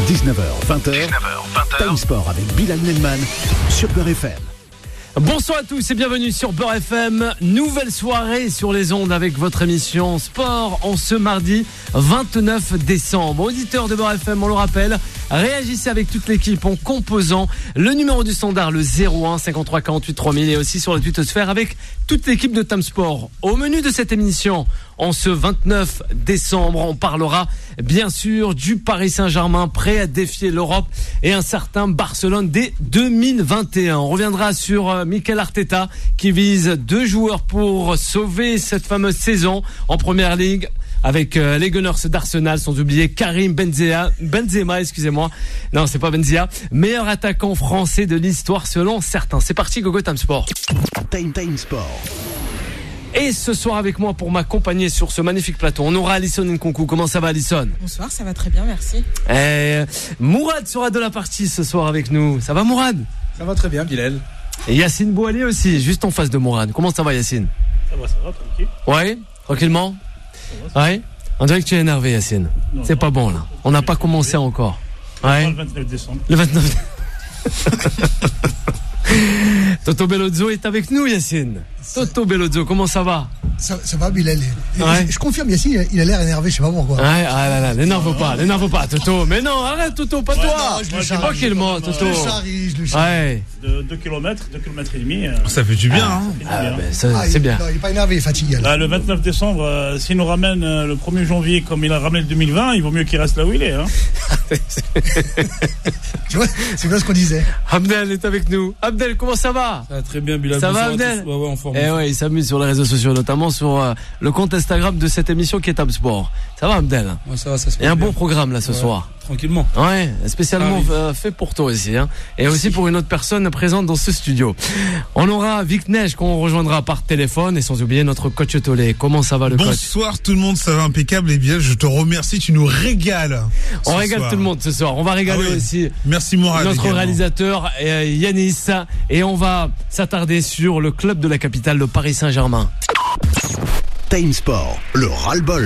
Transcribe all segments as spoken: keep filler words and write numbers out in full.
dix-neuf heures vingt, Time Sport avec Bilal Nelman sur Beurre F M. Bonsoir à tous et bienvenue sur Beurre F M. Nouvelle soirée sur les ondes avec votre émission Sport en ce mardi vingt-neuf décembre. Auditeurs de Beurre F M, on le rappelle, réagissez avec toute l'équipe en composant le numéro du standard, le zéro un cinquante-trois quarante-huit trois mille, et aussi sur la twittosphère avec toute l'équipe de Time Sport. Au menu de cette émission, en ce vingt-neuf décembre, on parlera bien sûr du Paris Saint-Germain prêt à défier l'Europe et un certain Barcelone dès deux mille vingt et un. On reviendra sur euh, Mikel Arteta qui vise deux joueurs pour sauver cette fameuse saison en Première Ligue avec euh, les Gunners d'Arsenal, sans oublier Karim Benzema, Benzema, excusez-moi. Non, c'est pas Benzema, meilleur attaquant français de l'histoire selon certains. C'est parti, Gogo Time Sport. Time Time Sport. Et ce soir avec moi pour m'accompagner sur ce magnifique plateau, on aura Alison Nkunku. Comment ça va, Alison? Bonsoir, ça va très bien, merci. Et Mourad sera de la partie ce soir avec nous. Ça va, Mourad? Ça va très bien, Bilal. Et Yacine Bouali aussi, juste en face de Mourad. Comment ça va, Yacine? Ça va, ça va, tranquille. Ouais, tranquillement. Ça va, ouais. On dirait que tu es énervé, Yacine. Non, c'est non, pas bon là. On n'a pas commencé encore. Ouais. Le vingt-neuf décembre. Le vingt-neuf. Toto Bellozzo est avec nous, Yacine. Toto Bellozzo, comment ça va? Ça, ça va, Bilal. Ouais. Je, je confirme, Yacine, il a l'air énervé, je sais pas pourquoi. Ouais, ah là là, l'énerve pas, l'énerve pas, Toto. Mais non, arrête, Toto, pas ouais, toi. Non, je le charrie. Tranquillement, Toto. Je le charrie, je le charrie. Ouais. De deux kilomètres, deux kilomètres et demi. Euh, ça fait du bien, ah, hein. Ah, bien. Ben, ça, ah, c'est il, bien. Non, il est pas énervé, il est fatigué. Là, le vingt-neuf décembre, euh, s'il nous ramène euh, le premier janvier comme il a ramené le deux mille vingt, il vaut mieux qu'il reste là où il est. Hein. Tu vois, c'est bien ce qu'on disait. Abdel est avec nous. Abdel, comment ça va? Ça va très bien, Bilal. Ça va, Abdel? Ouais, ouais, en forme. Eh ouais, il s'amuse sur les réseaux sociaux, notamment sur euh, le compte Instagram de cette émission qui est Time Sport. Ça va, Abdel? Ouais, ça va, ça se passe. Et un bien. bon programme là ce ouais, soir. Tranquillement. Ouais, spécialement euh, fait pour toi aussi, hein. Et aussi pour une autre personne présente dans ce studio. On aura Vic Neige qu'on rejoindra par téléphone et sans oublier notre coach Tolé. Comment ça va, le Bonsoir, coach? Bonsoir tout le monde, ça va impeccable. Et bien, je te remercie, tu nous régales. On régale soir. Tout le monde ce soir. On va régaler ah oui. aussi. Merci Mourad. Notre également. réalisateur euh, Yanis, et on va s'attarder sur le club de la capitale, le Paris Saint-Germain. Time Sport, le ras-le-bol.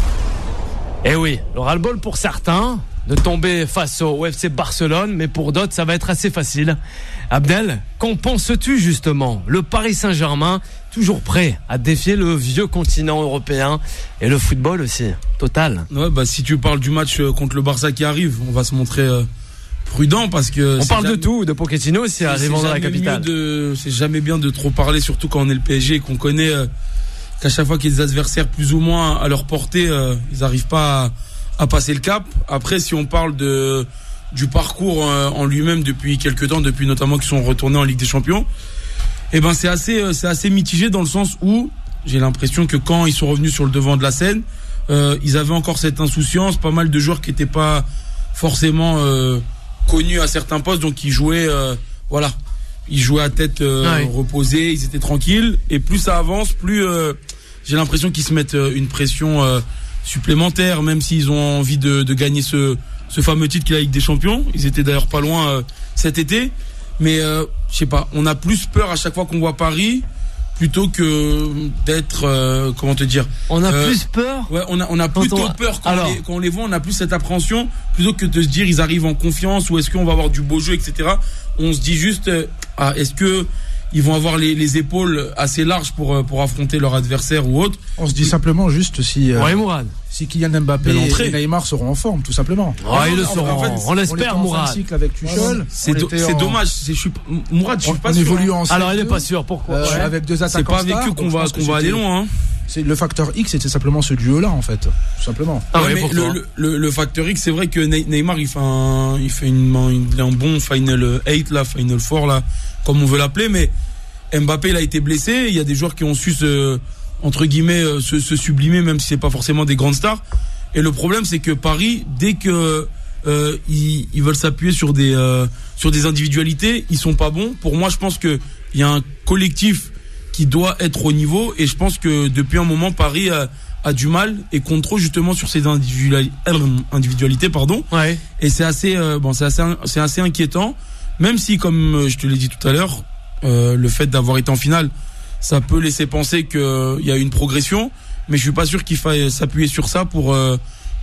Eh oui, le ras-le-bol pour certains de tomber face au F C Barcelone, mais pour d'autres, ça va être assez facile. Abdel, qu'en penses-tu justement? Le Paris Saint-Germain, toujours prêt à défier le vieux continent européen et le football aussi, total. Ouais, bah si tu parles du match contre le Barça qui arrive, on va se montrer euh, prudent parce que... On parle jamais... de tout, de Pochettino aussi arrivant dans la capitale. De... C'est jamais bien de trop parler, surtout quand on est le P S G et qu'on connaît euh, qu'à chaque fois qu'il y a des adversaires plus ou moins à leur portée, euh, ils n'arrivent pas à... à passer le cap. Après, si on parle de du parcours euh, en lui-même depuis quelques temps, depuis notamment qu'ils sont retournés en Ligue des Champions, eh ben c'est assez euh, c'est assez mitigé dans le sens où j'ai l'impression que quand ils sont revenus sur le devant de la scène, euh, ils avaient encore cette insouciance, pas mal de joueurs qui étaient pas forcément euh, connus à certains postes, donc ils jouaient euh, voilà, ils jouaient à tête euh, ouais. reposée, ils étaient tranquilles, et plus ça avance, plus euh, j'ai l'impression qu'ils se mettent euh, une pression euh, supplémentaire, même s'ils ont envie de, de gagner ce, ce fameux titre qu'il a avec des champions. Ils étaient d'ailleurs pas loin euh, cet été. Mais euh, je sais pas, on a plus peur à chaque fois qu'on voit Paris plutôt que d'être euh, comment te dire. On a euh, plus peur. Ouais, on a on a plutôt on... peur quand, Alors... on les, quand on les voit. On a plus cette appréhension plutôt que de se dire ils arrivent en confiance ou est-ce qu'on va avoir du beau jeu, et cetera. On se dit juste euh, ah est-ce que ils vont avoir les, les épaules assez larges pour pour affronter leur adversaire ou autre. On se dit simplement juste si euh, ouais, Mourad. si Kylian Mbappé et Neymar seront en forme, tout simplement. Ouais, ah, ils le seront. En fait, on l'espère, Mourad. Cycle avec Tuchel. C'est, do- c'est en... dommage. C'est, je suis, Mourad, je suis pas on sûr. Évolue hein. en Alors, il est pas sûr. Pourquoi euh, ouais. Avec deux attaquants. C'est pas avec eux qu'on va qu'on va aller loin. Hein. C'est le facteur X, c'était simplement ce duo-là, en fait, tout simplement. Ah ouais, ouais, mais le, le, le, le facteur X, c'est vrai que Neymar, il fait un, il fait une, une, un bon final eight là, final four là, comme on veut l'appeler, mais Mbappé, il a été blessé. Il y a des joueurs qui ont su se, entre guillemets, se, se sublimer, même si c'est pas forcément des grandes stars. Et le problème, c'est que Paris, dès que euh, ils, ils veulent s'appuyer sur des euh, sur des individualités, ils sont pas bons. Pour moi, je pense que il y a un collectif qui doit être au niveau. Et je pense que depuis un moment, Paris a, a du mal et compte trop justement sur ces individuali- individualités, pardon. Ouais. Et c'est assez, euh, bon, c'est assez, c'est assez inquiétant. Même si, comme je te l'ai dit tout à l'heure. Euh, le fait d'avoir été en finale, ça peut laisser penser qu'il euh, y a une progression, mais je suis pas sûr qu'il faille s'appuyer sur ça pour euh,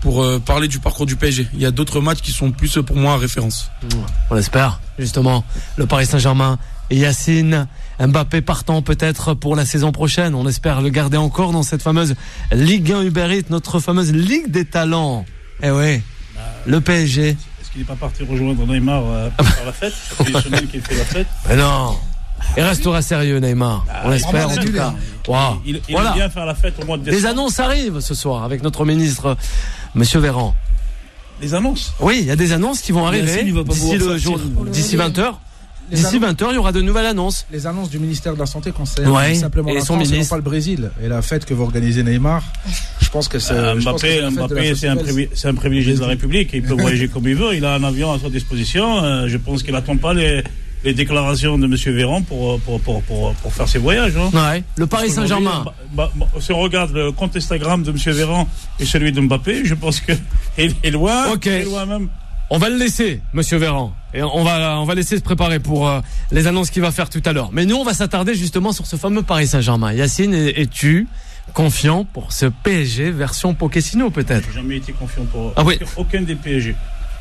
pour euh, parler du parcours du P S G. Il y a d'autres matchs qui sont plus pour moi référence. On l'espère, justement. Le Paris Saint-Germain et Yacine, Mbappé partant peut-être pour la saison prochaine. On espère le garder encore dans cette fameuse Ligue un Uber Eats, notre fameuse Ligue des talents. Eh ouais, le P S G. Est-ce qu'il n'est pas parti rejoindre Neymar euh, pour faire la fête? Ça fait des semaines qu'il fait la fête. Mais non. Il restera sérieux, Neymar. On l'espère en tout cas. Wow. Il, il voilà. aime bien faire la fête au mois de décembre. Les annonces arrivent ce soir avec notre ministre, Monsieur Véran. Les annonces? Oui, il y a des annonces qui vont arriver d'ici le jour, d'ici vingt heures. D'ici vingt heures, il y aura de nouvelles annonces. Les annonces du ministère de la Santé concernent ouais, simplement et la son France et non ministre. pas le Brésil. Et la fête que vous organisez Neymar, je pense que c'est... Euh, je pense que Mbappé, c'est, Mbappé c'est, un privi- c'est un privilégié de la République. Il peut voyager comme il veut. Il a un avion à sa disposition. Euh, je pense qu'il n'attend pas les, les déclarations de M. Véran pour, pour, pour, pour, pour faire ses voyages. Hein. Ouais. Le Paris Saint-Germain. Bah, bah, si on regarde le compte Instagram de M. Véran et celui de Mbappé, je pense qu'il est loin. Ok. Il est loin même. On va le laisser, Monsieur Véran, et on va on va laisser se préparer pour euh, les annonces qu'il va faire tout à l'heure. Mais nous, on va s'attarder justement sur ce fameux Paris Saint-Germain. Yacine, es-tu confiant pour ce P S G version Pochettino peut-être? J'ai jamais été confiant pour ah oui. aucun des P S G.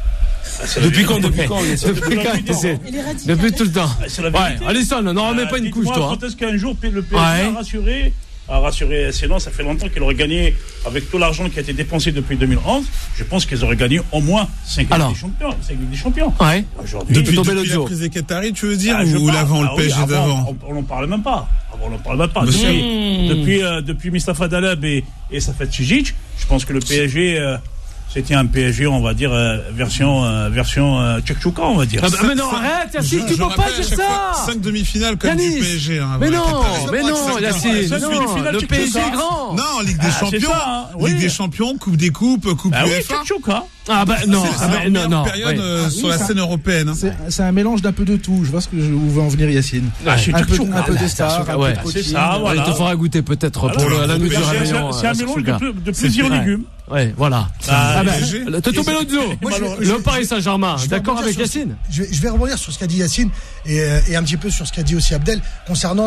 Ah, depuis quand Depuis quand Depuis quand Depuis tout le temps. C'est la vérité. Ouais, Alisson, n'en remets pas une couche, toi. Quand est-ce qu'un jour le P S G ouais. a rassuré a rassuré, sinon ça fait longtemps qu'ils auraient gagné avec tout l'argent qui a été dépensé depuis deux mille onze. Je pense qu'ils auraient gagné au moins cinq Ligues des champions. cinq Ligues des champions. Ouais. Aujourd'hui, depuis, depuis la prise des Qataris, tu veux dire, ah, ou parle, l'avant, ah, le P S G oui, d'avant? On n'en parle même pas. On n'en parle même pas. Depuis, mmh. depuis, euh, depuis Mustafa Daleb et, et Safet Čižić, je pense que le P S G... Euh, c'était un P S G, on va dire, euh, version euh, version euh, Tchouka, on va dire. Ah bah, mais non, arrête, Yacine, tu peux pas dire ça. cinq demi-finales comme Yanis. Du P S G. Hein, mais non, mais non, Yacine, non, le P S G est grand. Non, Ligue des ah, Champions, ça, hein, oui. Ligue des Champions, Coupe des Coupes, Coupe ah, UEFA. Oui, Tchouka. Ah bah non, c'est, c'est ah bah, non, non. Période oui. euh, sur oui, la scène européenne. Hein. C'est, c'est un mélange d'un peu de tout. Je vois ce que je, où veut en venir Yacine. Ah, un, peu, un peu de stars, un ouais. peu de coaching. C'est ça, voilà. Il te fera goûter peut-être pour la nuit du réveillon. C'est un mélange de plusieurs légumes. Ouais, voilà. Ah ben, Toto Bellozzo, le Paris Saint-Germain, d'accord avec Yacine? Je vais rebondir sur ce qu'a dit Yacine et un petit peu sur ce qu'a dit aussi Abdel concernant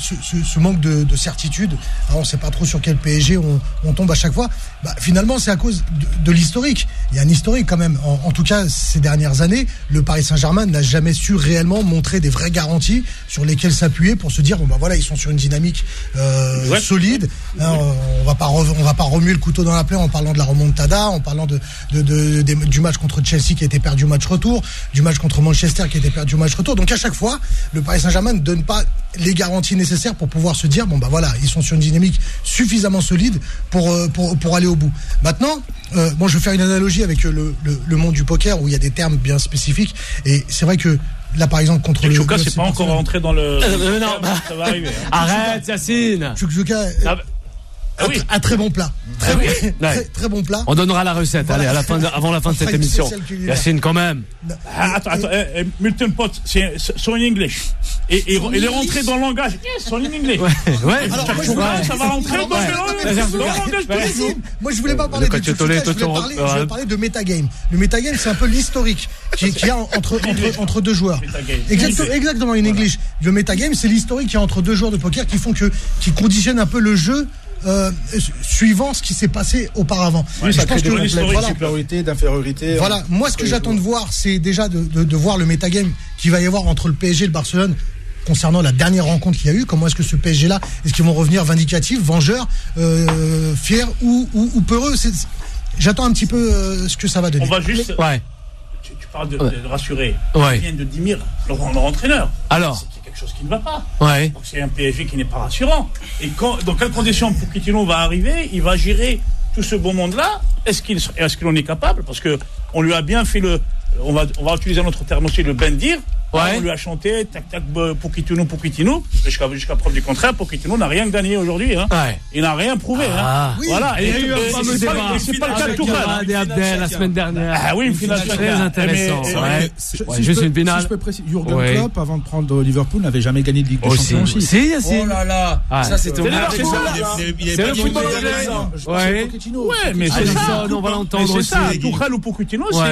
ce manque de certitude. On ne sait pas trop sur quel P S G on tombe à chaque fois. Finalement, c'est à cause de l'historique. Il y a un historique quand même. En, en tout cas, ces dernières années, le Paris Saint-Germain n'a jamais su réellement montrer des vraies garanties sur lesquelles s'appuyer pour se dire bon bah voilà, ils sont sur une dynamique euh, ouais. solide. Hein, on va pas on va pas remuer le couteau dans la plaie en parlant de la remontada, en parlant de, de, de, de du match contre Chelsea qui a été perdu au match retour, du match contre Manchester qui a été perdu au match retour. Donc à chaque fois, le Paris Saint-Germain ne donne pas les garanties nécessaires pour pouvoir se dire bon bah voilà, ils sont sur une dynamique suffisamment solide pour pour pour aller au bout. Maintenant, euh, bon, je vais faire une analogie avec le, le, le monde du poker où il y a des termes bien spécifiques et c'est vrai que là par exemple contre le Tchouka, c'est pas encore rentré dans le, euh, non, bah, ça va arriver. Hein. Arrête Yacine. Tchouka, ah, Ah oui. Un, un très bon plat. Très, ah oui. très, très bon plat. On donnera la recette, voilà. Allez, à la fin de, avant la fin de cette émission. Yacine, quand même. Ah, attends, attends, eh, eh, Milton Pot, c'est son English. Et, et il est rentré dans le langage. Yes, son English. Ouais, ouais. Alors, moi, ouais. Ça va rentrer dans le langage. Moi, je voulais pas parler de Tchouka, je voulais parler, je voulais parler de metagame. Le metagame, c'est un peu l'historique qu'il y a entre, entre, entre deux joueurs. Exactement, exactement, in English. Le metagame, c'est l'historique qu'il y a entre deux joueurs de poker qui font que, qui conditionnent un peu le jeu. Euh, suivant ce qui s'est passé auparavant. Oui, je ça pense crée que de voilà. supériorité, d'infériorité. Voilà, moi ce que j'attends de voir, c'est déjà de, de, de voir le metagame qu'il va y avoir entre le P S G et le Barcelone concernant la dernière rencontre qu'il y a eu. Comment est-ce que ce P S G-là, est-ce qu'ils vont revenir vindicatifs, vengeurs, euh, fiers ou, ou, ou peureux? c'est, J'attends un petit peu euh, ce que ça va donner. On va juste... Ouais. Tu, tu parles de, de, de rassurer. Ouais. Il vient de Dimir, leur, leur entraîneur. Alors c'est quelque chose qui ne va pas. Ouais. Donc c'est un P S G qui n'est pas rassurant. Et quand, dans quelles conditions Pochettino va arriver, il va gérer tout ce beau monde-là? Est-ce qu'il, est-ce qu'il en est capable? Parce que on lui a bien fait le, on va, on va utiliser notre terme aussi, le bendir. Ouais. On lui a chanté tac tac Pochettino Pochettino jusqu'à jusqu'à preuve du contraire. Pochettino n'a rien gagné aujourd'hui. Hein. Ouais. Il n'a rien prouvé. Ah. Hein. Oui. Voilà. Et il y a eu un fameux débat. C'est pas le cas de Tourelle. Des Abdel la semaine dernière. Ah oui, une finale très intéressant. Mais, ouais. Si ouais, si juste peux, une finale. Si je peux préciser, Jürgen ouais. Klopp, avant de prendre Liverpool, n'avait jamais gagné de Ligue des aussi. Champions aussi. Si, si. Oh là là. Ah. Ça c'était au C'est le football anglais. Ouais. Ouais, mais c'est ça. On va l'entendre aussi. Tourelle ou Pochettino, c'est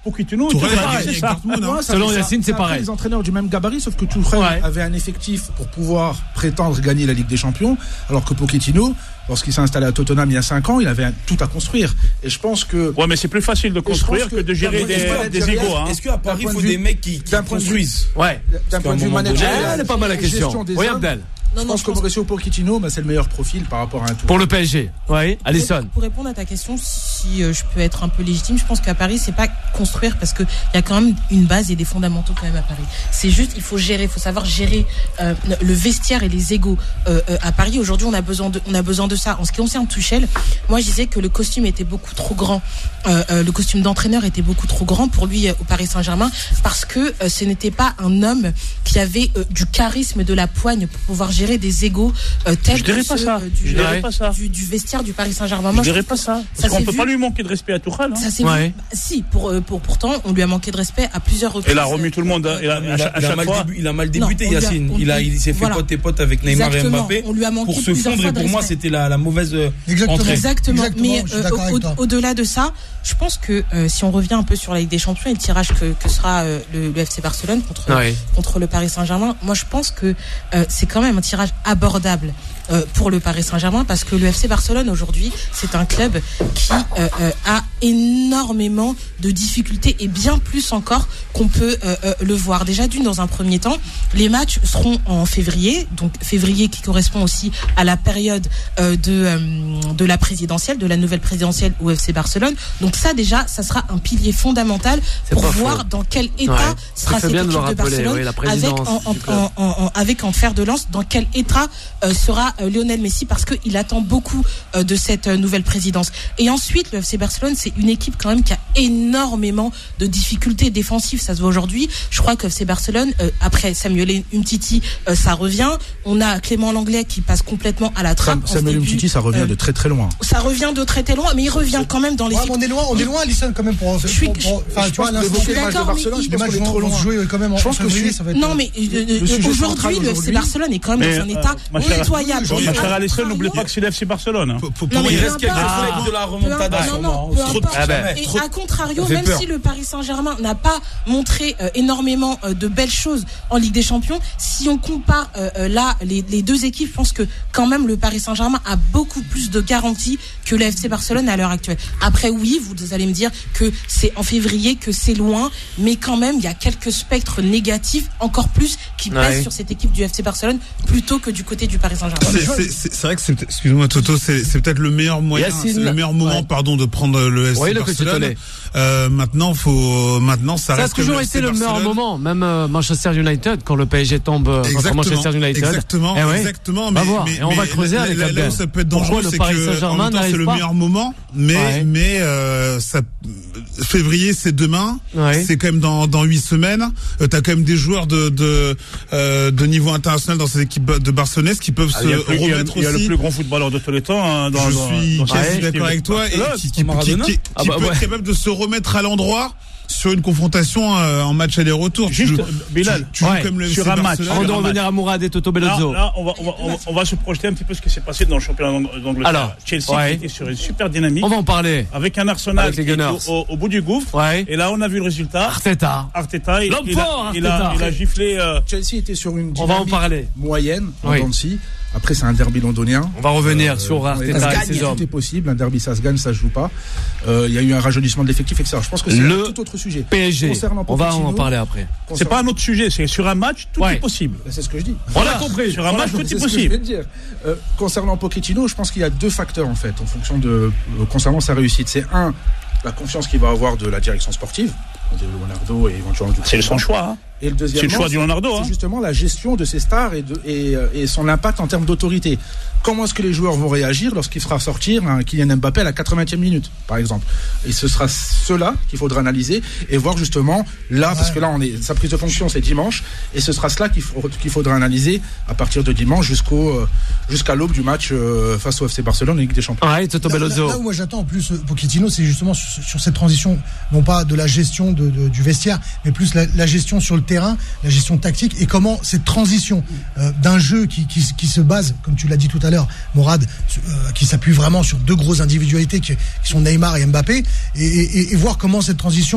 Pochettino, Tourelle, tu vois, c'est c'est ça. Dortmund, hein. Ouais, ça Selon fait ça. Yacine, c'est après pareil. Les entraîneurs du même gabarit, sauf que Tourelle Ouais. avait un effectif pour pouvoir prétendre gagner la Ligue des Champions, alors que Pochettino, lorsqu'il s'est installé à Tottenham il y a cinq ans, il avait un- tout à construire. Et je pense que Ouais, mais c'est plus facile de construire pense que, que de gérer d'un point de vue des, des managérial, égos. Hein. Est-ce qu'à Paris, D'un il point faut de vue- des mecs qui, qui d'un point de vue- construisent? Ouais. d'un point de vue moment donné- managérial, Elle est pas mal la question. gestion des Oui, hommes, Abdel. je pense que Mauricio Pochettino, bah, c'est le meilleur profil par rapport à un tout. Pour le P S G. Oui, Alisson. Pour répondre à ta question, si euh, je peux être un peu légitime, je pense qu'à Paris, c'est pas construire parce qu'il y a quand même une base et des fondamentaux quand même à Paris. C'est juste, il faut gérer, il faut savoir gérer euh, le vestiaire et les égos. Euh, euh, à Paris, aujourd'hui, on a besoin de, on a besoin de ça. En ce qui concerne Tuchel, moi, je disais que le costume était beaucoup trop grand. Euh, euh, le costume d'entraîneur était beaucoup trop grand pour lui euh, au Paris Saint-Germain parce que euh, ce n'était pas un homme qui avait euh, du charisme, de la poigne pour pouvoir gérer des égos euh, tels Je dirais que pas ceux, ça. euh, du, Je dirais pas ça. Du, du vestiaire du Paris Saint-Germain. Je Moi, dirais trouve pas que ça. ça Parce qu'on s'est peut vu. pas lui manquer de respect à Tuchel. Hein. Ça s'est Ouais. vu. Bah, si, pour, euh, pour pourtant, on lui a manqué de respect à plusieurs reprises. Il a remis tout le monde. hein. Il a, Il à a, chaque, à il a chaque mal fois. débu- il a mal Non, débuté, on lui a- Yacine. on- Il, a, il s'est fait voilà. pote et pote avec Neymar Exactement. et Mbappé. On lui a manqué Pour se plusieurs fondre, fois et de pour moi, respect. c'était la, la mauvaise euh, Exactement. entrée. Exactement. Exactement, Mais je suis euh, d'accord au- avec toi. au-delà de ça, je pense que euh, si on revient un peu sur la Ligue des Champions et le tirage que, que sera euh, le, le F C Barcelone contre, Ouais. contre le Paris Saint-Germain, moi je pense que euh, c'est quand même un tirage abordable euh, pour le Paris Saint-Germain parce que le F C Barcelone aujourd'hui, c'est un club qui euh, euh, a énormément de difficultés et bien plus encore qu'on peut euh, euh, le voir. Déjà d'une, dans un premier temps, les matchs seront en février, donc février qui correspond aussi à la période euh, de euh, de la présidentielle, de la nouvelle présidentielle au F C Barcelone. Donc ça déjà, ça sera un pilier fondamental C'est pour pas voir faux. dans quel état Ouais. sera Tu fais cette bien de équipe le de rappeler, Barcelone oui, la avec présidence en, en- du club. en- en- en- avec en fer de lance dans quel état euh, sera euh, Lionel Messi parce qu'il attend beaucoup euh, de cette euh, nouvelle présidence. Et ensuite, le F C Barcelone, c'est une équipe quand même qui a énormément de difficultés défensives, ça se voit aujourd'hui. Je crois que F C Barcelone, euh, après Samuel Umtiti, euh, ça revient. On a Clément Lenglet qui passe complètement à la trappe. en ce Samuel début. Umtiti, ça revient Euh, de très très loin. Ça revient de très très loin, mais il revient quand même dans les. Ouais, mais on est loin, on est loin, Alisson, quand même, pour. Je suis- pour- pour- Enfin, je tu vois, pense l'instant, que je suis les matchs de d'accord, Barcelone, mais je les pense matchs qu'on est vont, trop vont loin. se jouer quand même en Je pense que février, je suis- ça va être. Non, mais euh, Le sujet aujourd'hui, central le F C aujourd'hui- Barcelone est quand même Mais, dans un euh, état ma chère- pitoyable. Ma chère À Alison, contrario- n'oubliez pas que c'est le F C Barcelone. Pour- pour- Non, pour- mais il peu reste quelques importe. fenêtres de la Peu remontada. importe, sûrement. non, non, On peu se retrouve importe. jamais. Et Trop- à contrario, Ça fait même peur. si le Paris Saint-Germain n'a pas montré euh, énormément euh, de belles choses en Ligue des Champions, si on compare euh, euh, là les, les deux équipes, je pense que quand même le Paris Saint-Germain a beaucoup plus de garanties que le F C Barcelone à l'heure actuelle. Après, oui, vous allez me dire que c'est en février, que c'est loin, mais quand même, il y a quelques spectres négatifs, encore plus, qui pèsent Ouais. sur cette équipe du F C Barcelone plutôt que du côté du Paris Saint-Germain. C'est- C'est c'est- c'est vrai que c'est, excuse-moi Toto, c'est c'est peut-être le meilleur moyen, Yacine. c'est le meilleur moment, Ouais. pardon, de prendre le F C Oui, le petit Barcelone. tollé. Euh, maintenant, faut, maintenant, ça, Ça a reste toujours comme été F C le meilleur Barcelone. moment, même euh, Manchester United, quand le P S G tombe euh, contre Exactement, Manchester United. exactement, Eh ouais. exactement. On Mais, va voir. mais- Et on va mais creuser là- avec là, là Abdel. où ça peut être Pourquoi dangereux, le c'est Paris que en Saint-Germain même temps, c'est n'arrive le pas meilleur moment, mais Ouais. mais euh, ça, février, c'est demain. Ouais. C'est quand même dans dans huit semaines. Euh, T'as quand même des joueurs de de euh, de niveau international dans cette équipe de barcelonaise qui peuvent Ah, se il y a le plus- il y a le- remettre il y a le aussi. plus grand footballeur de tous les temps. hein, dans- Je dans- suis dans- quasi Ouais, d'accord avec toi et Barcelone. qui, qui, qui, Maradona. qui- qui Ah bah peut ouais. être capable de se remettre à l'endroit sur une confrontation euh, en match aller-retour. Juste, tu joues, Bilal, tu, tu ouais, joues comme le sur F C un match. Barcelone. Avant de un revenir match. à Mourad et Toto Là, Bellozzo. là, on, va, on, va, on, va, on va se projeter un petit peu ce qui s'est passé dans le championnat d'Ang- d'Angleterre. Alors, Chelsea ouais. qui était sur une super dynamique On va en parler. avec un Arsenal Avec les qui était Gunners. au, au bout du gouffre. Ouais. Et là, on a vu le résultat. Arteta. Arteta, il, L'homme il, a, fort, il, a, Arteta. il a giflé. euh, Chelsea était sur une On va en dynamique parler. moyenne en Oui. Nancy. Après, c'est un derby londonien. On va revenir Euh, sur ouais, Arteta ça et se ses gagne, hommes. tout est possible. Un derby, ça se gagne, ça se joue pas. Euh, Il y a eu un rajeunissement de l'effectif, et cetera. Je pense que c'est Le un tout autre sujet. P S G. Concernant On va en Pochettino, parler après. C'est pas un autre sujet, c'est sur un match, tout Ouais. est possible. C'est ce que je dis. On l'a compris. Sur un Voilà, match, tout c'est est ce que je viens possible. de dire. Euh, concernant Pochettino, je pense qu'il y a deux facteurs en fait, en fonction de euh, concernant sa réussite. C'est un, la confiance qu'il va avoir de la direction sportive, de Leonardo et éventuellement du C'est son président. choix. Hein. Et le deuxième, C'est le choix du Leonardo. Hein. c'est justement la gestion de ses stars et, de, et, euh, et son impact en termes d'autorité. Comment est-ce que les joueurs vont réagir lorsqu'il fera sortir un Kylian Mbappé à la quatre-vingtième minute, par exemple? Et ce sera cela qu'il faudra analyser et voir justement là, parce que là, on est, sa prise de fonction, c'est dimanche, et ce sera cela qu'il, faut, qu'il faudra analyser à partir de dimanche jusqu'au, euh, jusqu'à l'aube du match euh, face au F C Barcelone en Ligue des Champions. Ouais, Toto Là, là- Bellozzo. là où moi j'attends en plus euh, Pochettino, c'est justement sur, sur cette transition, non pas de la gestion de, de- du vestiaire, mais plus la, la gestion sur le terrain, la gestion tactique et comment cette transition euh, d'un jeu qui, qui, qui se base, comme tu l'as dit tout à l'heure, Mourad, euh, qui s'appuie vraiment sur deux grosses individualités qui, qui sont Neymar et Mbappé, et, et, et voir comment cette transition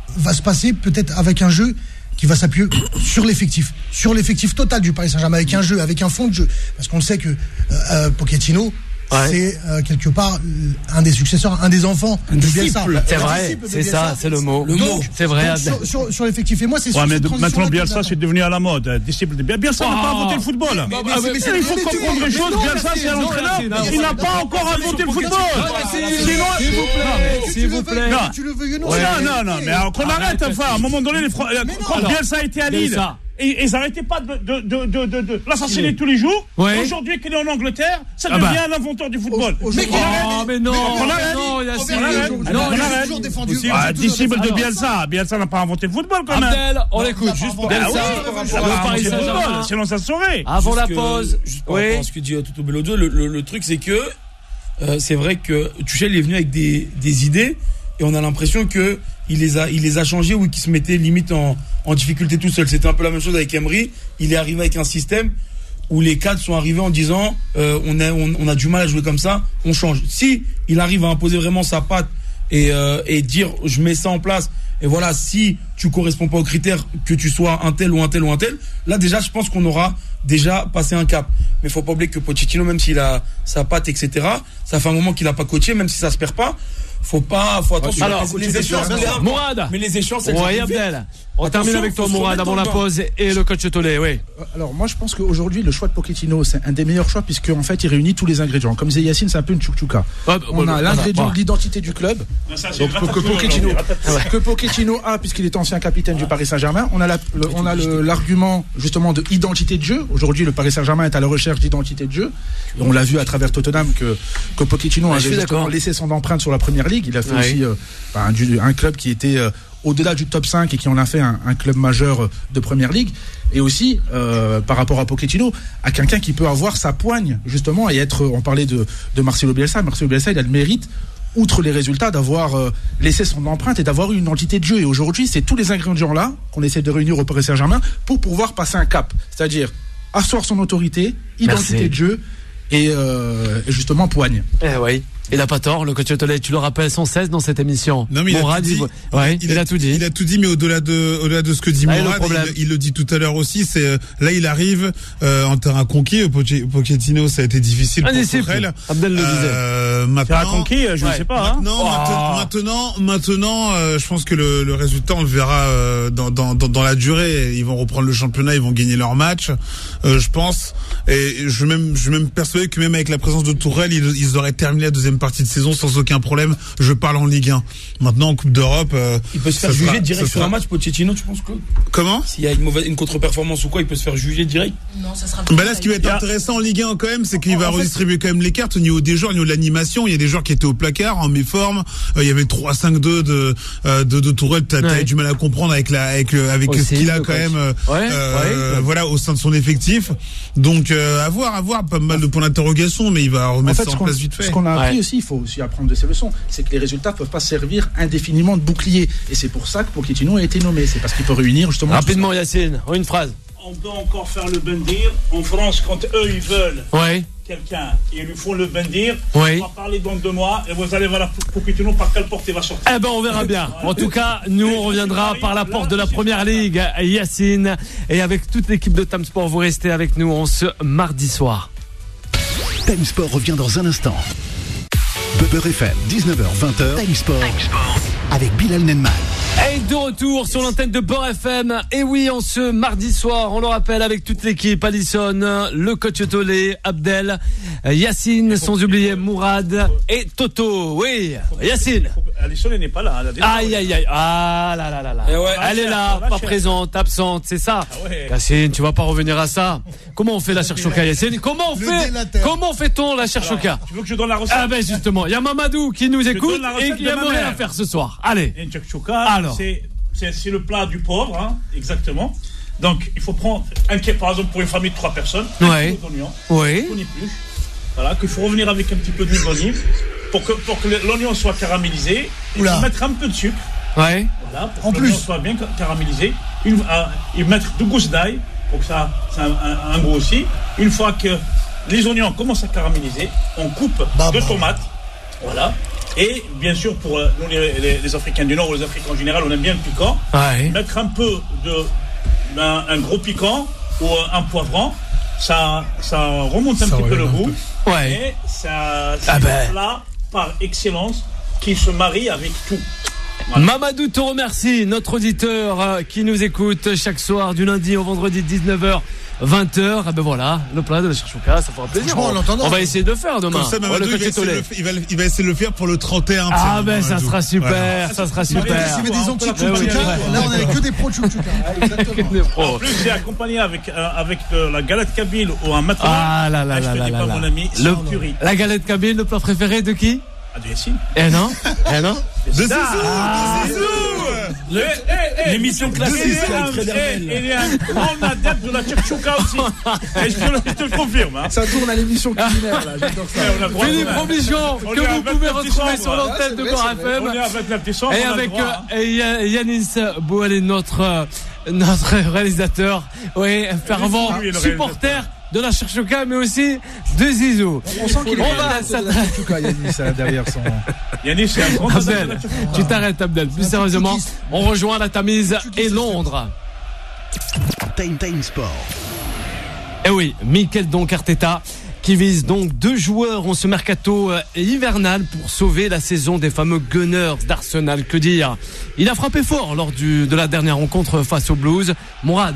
va se passer peut-être avec un jeu qui va s'appuyer sur l'effectif, sur l'effectif total du Paris Saint-Germain, avec un jeu, avec un fond de jeu. Parce qu'on le sait que euh, Pochettino, ouais. c'est euh, quelque part euh, un des successeurs, un des enfants un de Bielsa. C'est vrai, c'est ça, c'est le mot. Le mot, c'est vrai. Donc, sur, sur, sur l'effectif. Et moi, c'est ouais, sur mais cette maintenant, Bielsa, c'est devenu à la mode. Disciple de Bielsa n'a pas inventé le football. Mais, mais, mais, mais, il faut comprendre les choses. Bielsa, c'est un entraîneur. Il n'a pas encore inventé le football. Sinon, s'il vous plaît, s'il vous plaît. Tu le veux, non. Non, non, mais qu'on arrête. Enfin, à un moment donné, quand Bielsa était à Lille. Et ils n'arrêtaient pas de, de, de, de, de, de l'assassiner tous les jours. Ouais. Aujourd'hui, qu'il est en Angleterre, ça devient ah bah. l'inventeur du football. Oh, mais, oh, mais non, on arrête. Non, Yacine. Non, il a toujours défendu. Ah, disciple de Bielsa. Bielsa n'a pas inventé le football quand même. Abdel, on l'écoute. Juste pour Bielsa. Paris Saint-Germain. Sinon, ça se saurait. Avant la pause. Juste par rapport à ce que dit Toto Bellodo, le truc, c'est que c'est vrai que Tuchel est venu avec des idées. Et on a l'impression que il les a, il les a changés ou qu'il se mettait limite en, en difficulté tout seul. C'était un peu la même chose avec Emery. Il est arrivé avec un système où les cadres sont arrivés en disant euh, on, a, on, on a du mal à jouer comme ça, on change. Si il arrive à imposer vraiment sa patte et, euh, et dire je mets ça en place, et voilà, si tu corresponds pas aux critères, que tu sois un tel ou un tel ou un tel, là déjà je pense qu'on aura déjà passé un cap. Mais faut pas oublier que Pochettino, même s'il a sa patte, et cetera, ça fait un moment qu'il a pas coaché, même si ça se perd pas. Faut pas, faut attention. Alors, les échanges, Mourad. Mais les échanges, c'est ouais, Abdel. On termine avec toi, Mourad, avant la pause et le coach Tolé, oui. Alors, moi, je pense qu'aujourd'hui, le choix de Pochettino, c'est un des meilleurs choix, puisque, en fait, il réunit tous les ingrédients. Comme disait Yacine, c'est un peu une tchouk-tchouka. Ah, bah, on bah, a l'ingrédient bah. de l'identité du club. Non, ça, donc, que Pochettino, que Pochettino a, puisqu'il est ancien capitaine du Paris Saint-Germain. On a la, le, on a le, l'argument, justement, de identité de jeu. Aujourd'hui, le Paris Saint-Germain est à la recherche d'identité de jeu. Et on l'a vu à travers Tottenham que, que Pochettino a justement laissé son empreinte sur la première ligue. Il a fait aussi, euh, un, un club qui était, euh, au-delà du top cinq et qui en a fait un, un club majeur de première ligue. Et aussi, euh, par rapport à Pochettino, à quelqu'un qui peut avoir sa poigne, justement, et être, on parlait de, de Marcelo Bielsa. Marcelo Bielsa, il a le mérite, outre les résultats, d'avoir euh, laissé son empreinte et d'avoir eu une identité de jeu. Et aujourd'hui, c'est tous les ingrédients-là qu'on essaie de réunir au Paris Saint-Germain pour pouvoir passer un cap. C'est-à-dire, asseoir son autorité, identité Merci. de jeu et, euh, et justement poigne. Eh oui. Il n'a pas tort, le coach Tollet, tu le rappelles sans cesse dans cette émission. Non, mais il, Mourad, a, tout dit. Il, ouais, il, il a, a tout dit. Il a tout dit, mais au-delà de, au-delà de ce que dit là, Mourad, il, il le dit tout à l'heure aussi, c'est, euh, là, il arrive, euh, en terrain conquis. Pochettino, ça a été difficile un pour Tourelle. Abdel le euh, disait. Maintenant. Terrain conquis, je ne ouais. sais pas, hein. Non, oh. maintenant, maintenant, euh, je pense que le, le résultat, on le verra, euh, dans, dans, dans, dans la durée. Ils vont reprendre le championnat, ils vont gagner leur match, euh, je pense. Et je même, je même persuadé que même avec la présence de Tourelle, ils, ils auraient terminé la deuxième partie de saison sans aucun problème. Je parle en Ligue un. Maintenant en Coupe d'Europe, euh, il peut se faire juger sera, direct sur sera... un match. Pochettino, tu penses que comment s'il y a une mauvaise, une contre-performance ou quoi, il peut se faire juger direct. Non, ça sera. Bah là, ce qui va être intéressant en Ligue un quand même, c'est qu'il va redistribuer quand même les cartes au niveau des joueurs, au niveau de l'animation. Il y a des joueurs qui étaient au placard en méforme. Euh, il y avait trois cinq deux de euh, de, de Tourelle. T'as, ouais. t'as eu du mal à comprendre avec la avec avec Aussi, ce qu'il a quand coach. même. Euh, ouais, euh, ouais. Voilà, au sein de son effectif. Donc euh, à voir, à voir, pas mal de points d'interrogation, mais il va remettre en fait, ça en place vite fait. Ce qu'on a appris ouais. aussi, il faut aussi apprendre de ses leçons, c'est que les résultats ne peuvent pas servir indéfiniment de bouclier. Et c'est pour ça que Pochettino a été nommé. C'est parce qu'il peut réunir justement. Rapidement, Yacine, une phrase. On peut encore faire le bendir. En France, quand eux, ils veulent ouais. quelqu'un, ils lui font le bendir. Ouais. On va parler dans deux mois et vous allez voir Pochettino par quelle porte il va sortir. Eh ben, on verra bien. En tout cas, nous, on reviendra par la porte de la première ligue. Yacine, et avec toute l'équipe de Time Sport, vous restez avec nous en ce mardi soir. Time Sport revient dans un instant. Beurre F M, dix-neuf heures vingt Time Sport, Time Sport avec Bilal Nenman. Et de retour sur l'antenne de Beurre F M. Et oui, en ce mardi soir, on le rappelle avec toute l'équipe, Alison, le coach Tolé, Abdel, Yacine, sans oublier Mourad et Toto. Oui, Yacine. Alison n'est pas là. Aïe, aïe, aïe. Ah là là là là. Ouais, elle est là, pas présente, absente, c'est ça. Ah ouais. Yacine, tu vas pas revenir à ça. Comment on fait la cherchoka, Yacine? Comment on fait, comment fait-on la cherchoka? Tu veux que je donne la recette? Ah ben justement, il y a Mamadou qui nous écoute et qui aimerait la faire ce soir. Allez. Une cherchoka, alors. C'est, c'est, c'est le plat du pauvre, hein, exactement. Donc, il faut prendre un kilo, par exemple, pour une famille de trois personnes, un ouais. kilo d'oignon, oui. on n'y plus. Voilà, qu'il faut revenir avec un petit peu d'huile d'olive pour que, pour que l'oignon soit caramélisé. Il faut mettre un peu de sucre. Ouais. Voilà, pour en que plus. l'oignon soit bien caramélisé. Une, euh, et mettre deux gousses d'ail pour que ça, ça ait un, un goût aussi. Une fois que les oignons commencent à caraméliser, on coupe bah, deux bah. tomates. Voilà. Et bien sûr, pour euh, nous, les, les, les Africains du Nord ou les Africains en général, on aime bien le piquant. Ouais. Mettre un peu de un, un gros piquant ou un poivron, ça, ça remonte un ça petit peu le goût. Ouais. Et ça, c'est ah ben. un plat par excellence qui se marie avec tout. Voilà. Mamadou te remercie, notre auditeur euh, qui nous écoute chaque soir du lundi au vendredi dix-neuf heures vingt heures. Ah ben voilà, le plat de la chouchouka, ça fera plaisir. On, on va essayer de le faire demain. Comme ça, Mamadou, il, va essayer le, il, va, il va essayer de le faire pour le trente et un. Ah ben ça sera super, ouais. ça sera super. Si vous avez des anti-chouchouka, là on avait que des pro-chouchouka. En plus, c'est accompagné avec, euh, avec euh, la galette kabyle ou un matelas. Ah là là là là là. Mon ami, le, la galette kabyle, le plat préféré de qui? Ah, de Yassine. Eh non, eh non. De Zizou, ah, de Zizou. L'émission classique. Il est un grand adepte de la tchouchouka aussi. Et je te, le, je te le confirme. Hein. Ça tourne à l'émission culinaire là. J'adore ça. Philippe Robichon, que vous pouvez retrouver sur l'antenne de Beurre F M. On est avec la petite chambre. Et avec euh, Yanis Boualé, notre euh, notre réalisateur, oui, fervent supporter de la chouchouka, mais aussi de Zizou. On sent qu'il est va ça de la chouchouka, Yanis, derrière son. Yanis, c'est un grand Abdel, tu t'arrêtes, Abdel. Plus sérieusement, on rejoint la Tamise et Londres. Time Time Sport. Eh oui, Mikel donc Arteta qui vise donc deux joueurs en ce mercato hivernal pour sauver la saison des fameux Gunners d'Arsenal. Que dire? Il a frappé fort lors du, de la dernière rencontre face aux Blues. Mourad.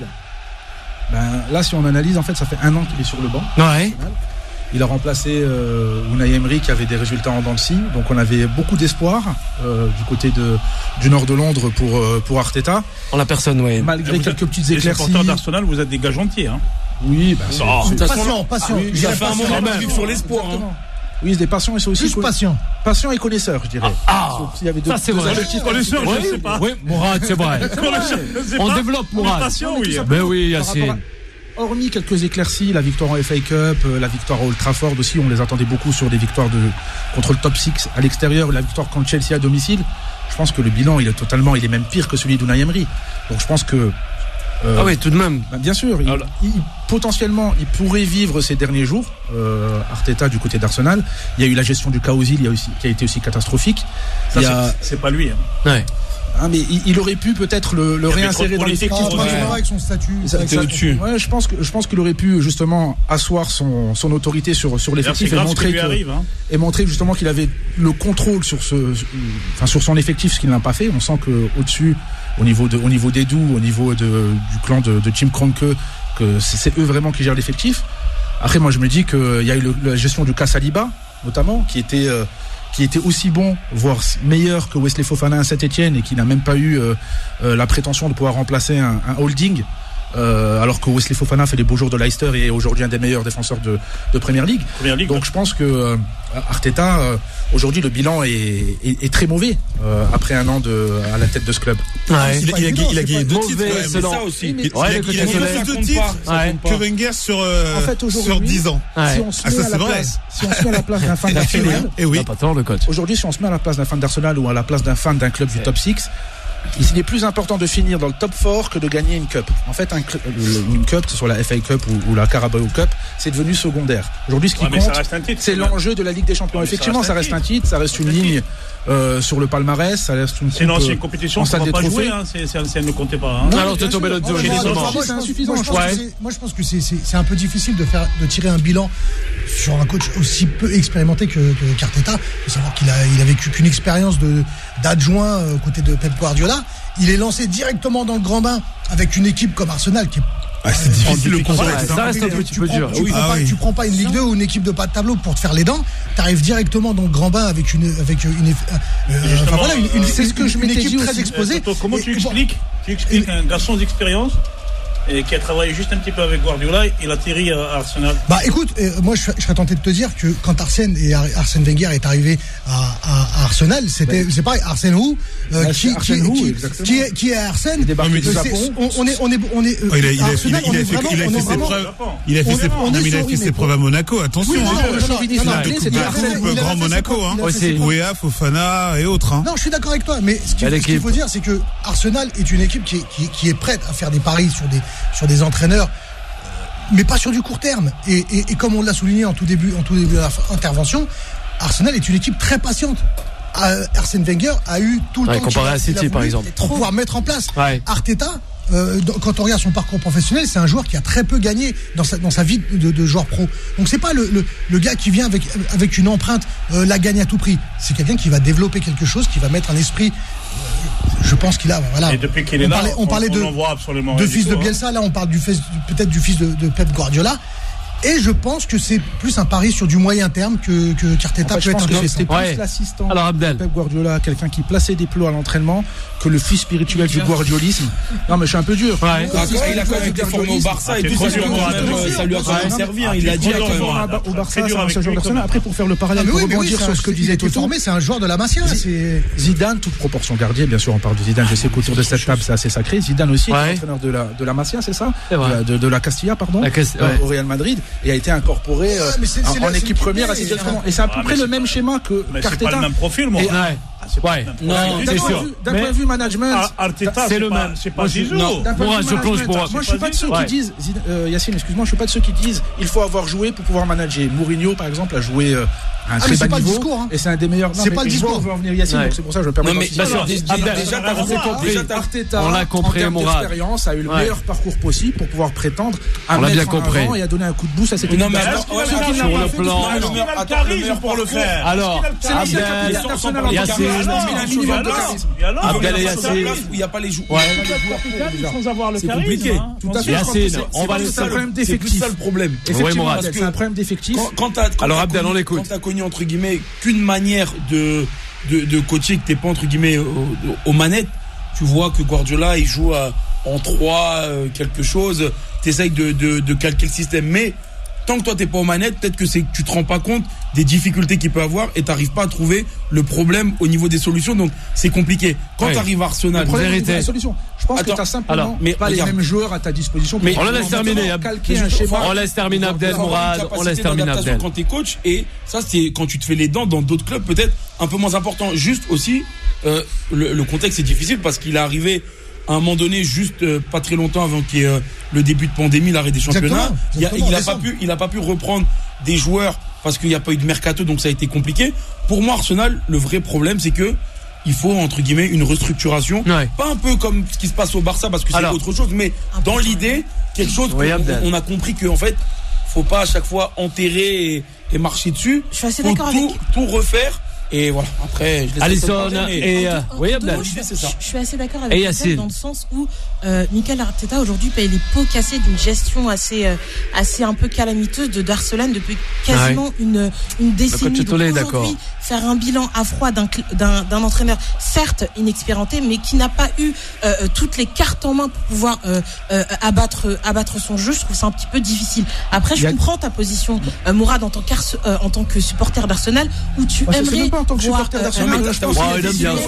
Ben, là, si on analyse, en fait, ça fait un an qu'il est sur le banc. Ouais. Il a remplacé euh, Unai Emery qui avait des résultats en dents de scie. Donc on avait beaucoup d'espoir euh, du côté de, du nord de Londres pour, euh, pour Arteta. En la personne, oui. Malgré quelques êtes, petites éclaircies. Les supporters d'Arsenal, vous êtes des gars gentils. Hein. Oui, bah, c'est, oh, c'est patient, patient. Ah, oui, il a fait un moment même vivre sur l'espoir. Hein. Oui, c'est des patients et c'est aussi plus patient. Patient et connaisseur, je dirais. Ah, ah il y avait deux, ça c'est vrai. Connaisseur, oui, je sais pas. Oui, Mourad, c'est vrai. On pas. développe Mourad. Patient, oui. Ben oui, Yassine. Hormis quelques éclaircies, la victoire en F A Cup, la victoire à Old Trafford aussi, on les attendait beaucoup sur des victoires de, contre le top six à l'extérieur, la victoire contre Chelsea à domicile. Je pense que le bilan, il est totalement, il est même pire que celui d'Unai Emery. Donc je pense que Euh, ah oui, tout de même. Ben bien sûr, il, il, potentiellement, il pourrait vivre ces derniers jours. Euh, Arteta du côté d'Arsenal. Il y a eu la gestion du Caosil, il y a aussi, qui a été aussi catastrophique. Ça, il y a... c'est, c'est pas lui. Hein. Ouais. Hein, mais il, il aurait pu peut-être le, le réinsérer dans l'effectif. Ah, ouais. Avec son statut. Ça, ça, ouais, je pense que je pense qu'il aurait pu justement asseoir son, son autorité sur sur l'effectif et montrer que, arrive, hein. et montrer justement qu'il avait le contrôle sur ce, enfin sur son effectif, ce qu'il n'a pas fait. On sent que au-dessus, au niveau de au niveau d'Edu, au niveau de, du clan de, de Jim Kroenke, que c'est, c'est eux vraiment qui gèrent l'effectif. Après, moi, je me dis qu'il y a eu le, la gestion du cas Saliba, notamment, qui était euh, qui était aussi bon, voire meilleur que Wesley Fofana à Saint-Etienne et qui n'a même pas eu euh, euh, la prétention de pouvoir remplacer un, un holding, euh, alors que Wesley Fofana fait les beaux jours de Leicester et est aujourd'hui un des meilleurs défenseurs de, de Premier League. Premier League. Donc ouais. Je pense que euh, Arteta, euh, aujourd'hui, le bilan est, est, est très mauvais euh, après un an de, à la tête de ce club. Ouais. Il, il, il, il a gagné deux titres. Ouais, c'est ça aussi. Il, il, ouais, il a gagné deux titres ouais. que Wenger sur, euh, en fait, sur dix ans. Ouais. Si on se met ah, ça, à la place, si on se met à la place d'un fan d'Arsenal, et oui. pas tort, le coach. Aujourd'hui, si on se met à la place d'un fan d'Arsenal ou à la place d'un fan d'un club du top six, il est plus important de finir dans le top quatre que de gagner une cup. En fait, un cl- une cup, sur la F A Cup ou, ou la Carabao Cup, c'est devenu secondaire. Aujourd'hui, ce qui ouais, compte, titre, c'est l'enjeu de la Ligue des Champions. Ouais, Effectivement, ça reste, ça reste un titre, ça reste une ligne euh, sur le palmarès, ça reste une. C'est une ancienne compétition, on ne va pas jouer, hein, c'est, c'est, c'est, ne comptez pas. Hein. Non, alors, tu tombé l'autre zone. C'est insuffisant. Moi, je pense que c'est, c'est, c'est un peu difficile de, faire, de tirer un bilan sur un coach aussi peu expérimenté que, que qu'Arteta. Il faut savoir qu'il a, il a vécu qu'une expérience de, d'adjoint aux côtés de Pep Guardiola. Il est lancé directement dans le grand bain avec une équipe comme Arsenal qui est ah, c'est difficile de comprendre. Ouais, ça reste un petit peu dur. Tu, oui. prends ah, pas, oui. tu prends pas une Ligue deux ou une équipe de bas de tableau pour te faire les dents. Tu arrives directement dans le grand bain avec une avec une, euh, enfin voilà une, une, c'est ce que je une équipe très exposée. Euh, comment tu expliques Tu expliques un garçon d'expérience et qui a travaillé juste un petit peu avec Guardiola, il atterrit à Arsenal. Bah écoute, euh, moi je, je serais tenté de te dire que quand Arsène et Ar- Arsène Wenger est arrivé à, à, à Arsenal, c'était ouais. c'est pareil, Arsène Roux, euh, qui, qui, Roux, qui, qui est qui est Arsène. Euh, on, on est on est on est. Euh, oh, il a il a Arsenal, il a, il a fait il a fait ses preuves. Il a fait ses preuves. Il a fait ses preuves à Monaco. Attention. Grand Monaco, hein. Ouéa, Fofana et autres. Non, je suis d'accord avec toi, mais ce qu'il faut dire, c'est que Arsenal est une équipe qui qui qui est prête à faire des paris sur des sur des entraîneurs, mais pas sur du court terme. Et, et, et comme on l'a souligné en tout début, en tout début de l'intervention, Arsenal est une équipe très patiente. Arsène Wenger a eu tout le ouais, temps comparé à City par exemple pour pouvoir mettre en place. Ouais. Arteta, euh, quand on regarde son parcours professionnel, c'est un joueur qui a très peu gagné dans sa, dans sa vie de, de joueur pro. Donc c'est pas le, le, le gars qui vient avec, avec une empreinte, euh, la gagne à tout prix. C'est quelqu'un qui va développer quelque chose, qui va mettre un esprit. Je pense qu'il a, voilà. Et depuis qu'il est on là, parlait, on, on parlait on de, en voit absolument de rien fils du de tout, Bielsa, là on parle du fils, peut-être du fils de, de Pep Guardiola. Et je pense que c'est plus un pari sur du moyen terme que, que qu'Arteta en fait, peut être que intéressant. c'était plus ouais. l'assistant Alors, Abdel. Pep Guardiola, quelqu'un qui plaçait des plots à l'entraînement, que le fils spirituel du guardiolisme. Non mais je suis un peu dur. Ouais. Ah, il a quand même été formé au Barça et tout ça, ça lui a quand même servi. Il a dit quand même au Barça, c'est un joueur d'Arsenal. Après, pour faire le parallèle, pour rebondir sur ce que disait Toto, formé, c'est un joueur de la Masia. Zidane, toute proportion gardée, bien sûr, on parle de Zidane. Je sais qu'autour de cette table, c'est assez sacré. Zidane aussi, entraîneur de la de la Masia, c'est ça, de la Castilla, pardon, au Real Madrid, et a été incorporé en équipe première à City. Et c'est à peu près le même schéma que Arteta. C'est pas le même profil, moi. Ouais, non, c'est sûr. D'un point de vue management, Arteta, c'est le même. C'est pas Zizou. Moi, je plonge pour. Moi, je suis pas de ceux qui disent, Yacine, excuse-moi, je suis pas de ceux qui disent, il faut avoir joué pour pouvoir manager. Mourinho, par exemple, a joué un très bas niveau, et c'est un des meilleurs. C'est pas le discours. On veut en venir Yacine, donc c'est pour ça que je me permets. Non mais bien sûr. Déjà, t'as compris. Arteta, on l'a compris, Mourad. L'expérience a eu le meilleur parcours possible pour pouvoir prétendre à mettre en avant et à donner un coup de boost à cette équipe. Non mais sur le plan. Attends, le meilleur pour le faire. Alors, Abdel, Yacine. Abdel et Yacine. Il n'y a pas les joueurs. Sans avoir le c'est compliqué. Tout à fait. Yacine, on va le c'est un problème d'effectif. C'est ça le problème. Effectivement, c'est un problème d'effectif. Alors Abdel, on l'écoute. Quand t'as connu entre guillemets qu'une manière de de, de coacher, que t'es pas entre guillemets aux, aux manettes, tu vois que Guardiola il joue à, en trois euh, quelque chose. T'essayes de, de de calquer le système, mais tant que toi t'es pas aux manettes, peut-être que c'est que tu te rends pas compte des difficultés qu'il peut avoir et t'arrives pas à trouver le problème au niveau des solutions, donc c'est compliqué. Quand ouais. t'arrives à Arsenal, le vérité. La solution. Je pense Attends, que t'as simplement alors, mais pas regarde. les mêmes joueurs à ta disposition. Mais on laisse terminer. On laisse terminer Abdel, Mourad. On laisse terminer Abdel. Quand t'es coach, et ça c'est quand tu te fais les dents dans d'autres clubs peut-être un peu moins important. Juste aussi, euh, le, le contexte est difficile parce qu'il est arrivé à un moment donné, juste euh, pas très longtemps avant qu'il y ait euh, le début de pandémie, l'arrêt des championnats. Exactement, exactement, il a, il a pas pu, il a pas pu reprendre des joueurs parce qu'il n'y a pas eu de mercato, donc ça a été compliqué. Pour moi, Arsenal, le vrai problème, c'est que il faut entre guillemets une restructuration, ouais. pas un peu comme ce qui se passe au Barça parce que c'est Alors, autre chose, mais dans l'idée quelque chose oui, qu'on on a compris qu'en fait, faut pas à chaque fois enterrer et, et marcher dessus. Je suis assez faut d'accord tout, avec... tout refaire. Et voilà, après, je laisse Alisson et euh, oui, Abdel. Je, je, je suis assez d'accord avec Abdel dans le sens où euh, Mikel Arteta aujourd'hui paye les pots cassés d'une gestion assez, euh, assez un peu calamiteuse de Barcelone depuis quasiment ouais. une, une décennie. Donc aujourd'hui, faire un bilan à froid d'un, d'un, d'un entraîneur certes inexpérimenté, mais qui n'a pas eu euh, toutes les cartes en main pour pouvoir euh, euh, abattre, abattre son jeu, je trouve ça un petit peu difficile. Après, je a... comprends ta position, euh, Mourad, en tant, euh, en tant que supporter d'Arsenal, où tu ouais, aimerais en tant que supporter d'Arsenal, je pense qu'il aime bien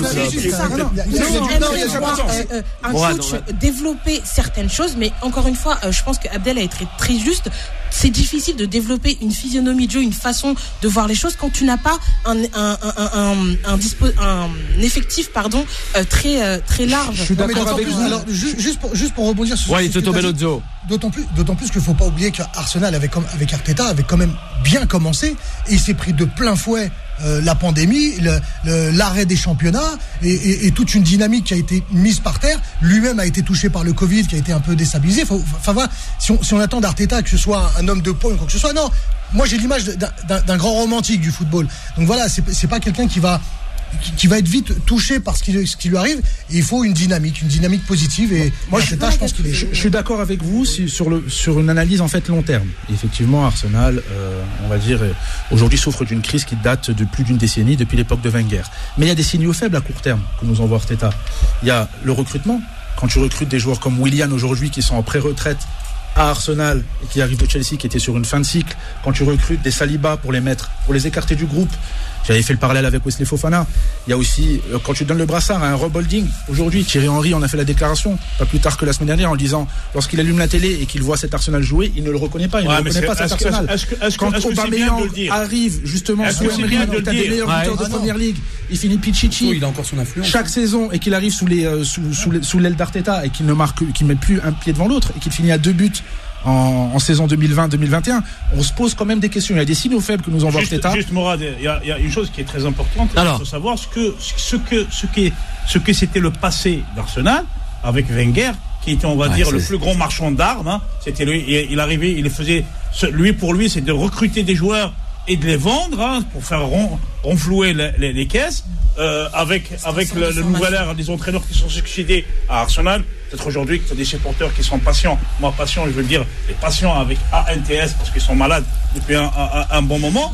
un coach développer certaines choses, mais encore une fois, je pense que Abdel a été très juste. C'est difficile de développer une physionomie de jeu, une façon de voir les choses quand tu n'as pas un un un un, un, dispo, un effectif pardon euh, très euh, très large. Je suis d'accord avec vous. Alors juste pour juste pour rebondir sur ouais, ce que tu as dit, d'autant plus d'autant plus qu'il faut pas oublier qu'Arsenal avec avec Arteta avait quand même bien commencé et il s'est pris de plein fouet euh, la pandémie, le, le, l'arrêt des championnats et, et, et toute une dynamique qui a été mise par terre. Lui-même a été touché par le Covid, qui a été un peu déstabilisé. Enfin voilà, si on si on attend d'Arteta que ce soit un homme de poing ou quoi que ce soit, non. Moi j'ai l'image d'un, d'un, d'un grand romantique du football. Donc voilà, c'est c'est pas quelqu'un qui va Qui, qui va être vite touché par ce qui, ce qui lui arrive. Et il faut une dynamique, une dynamique positive. Et moi, je, je pense qu'il est. Je, je suis d'accord avec vous si, sur le sur une analyse en fait long terme. Et effectivement, Arsenal, euh, on va dire, aujourd'hui souffre d'une crise qui date de plus d'une décennie, depuis l'époque de Wenger. Mais il y a des signaux faibles à court terme que nous envoie Arteta. Il y a le recrutement. Quand tu recrutes des joueurs comme Willian aujourd'hui qui sont en pré-retraite à Arsenal et qui arrive de Chelsea, qui était sur une fin de cycle, quand tu recrutes des Saliba pour les mettre, pour les écarter du groupe. J'avais fait le parallèle avec Wesley Fofana. Il y a aussi, quand tu donnes le brassard à un Rob Holding, aujourd'hui, Thierry Henry en a fait la déclaration, pas plus tard que la semaine dernière, en disant, lorsqu'il allume la télé et qu'il voit cet Arsenal jouer, il ne le reconnaît pas, il ouais, ne reconnaît pas cet Arsenal. Est-ce que, est-ce que, quand est-ce Aubameyang arrive, justement, sous Emery, qui a des meilleurs buteurs de Première Ligue, il finit Pichichi. Il a encore son influence. Chaque saison, et qu'il arrive sous les, sous, sous, sous l'aile d'Arteta et qu'il ne marque, qu'il met plus un pied devant l'autre et qu'il finit à deux buts en, en saison deux mille vingt deux mille vingt et un. On se pose quand même des questions. Il y a des signaux faibles que nous envoie Arteta. Juste, Morad, il y, y a une chose qui est très importante. Alors. Il faut savoir ce que, ce que, ce que, ce que c'était le passé d'Arsenal avec Wenger, qui était, on va ouais, dire, le plus grand marchand d'armes. Hein. C'était lui, il, il arrivait, il faisait, lui pour lui, c'est de recruter des joueurs et de les vendre hein, pour faire ron, renflouer les, les, les caisses. Euh, avec avec le, le nouvel ère des entraîneurs qui sont succédés à Arsenal, peut-être aujourd'hui que des supporters qui sont patients. Moi, patients, je veux dire, les patients avec A N T S parce qu'ils sont malades depuis un, un, un bon moment.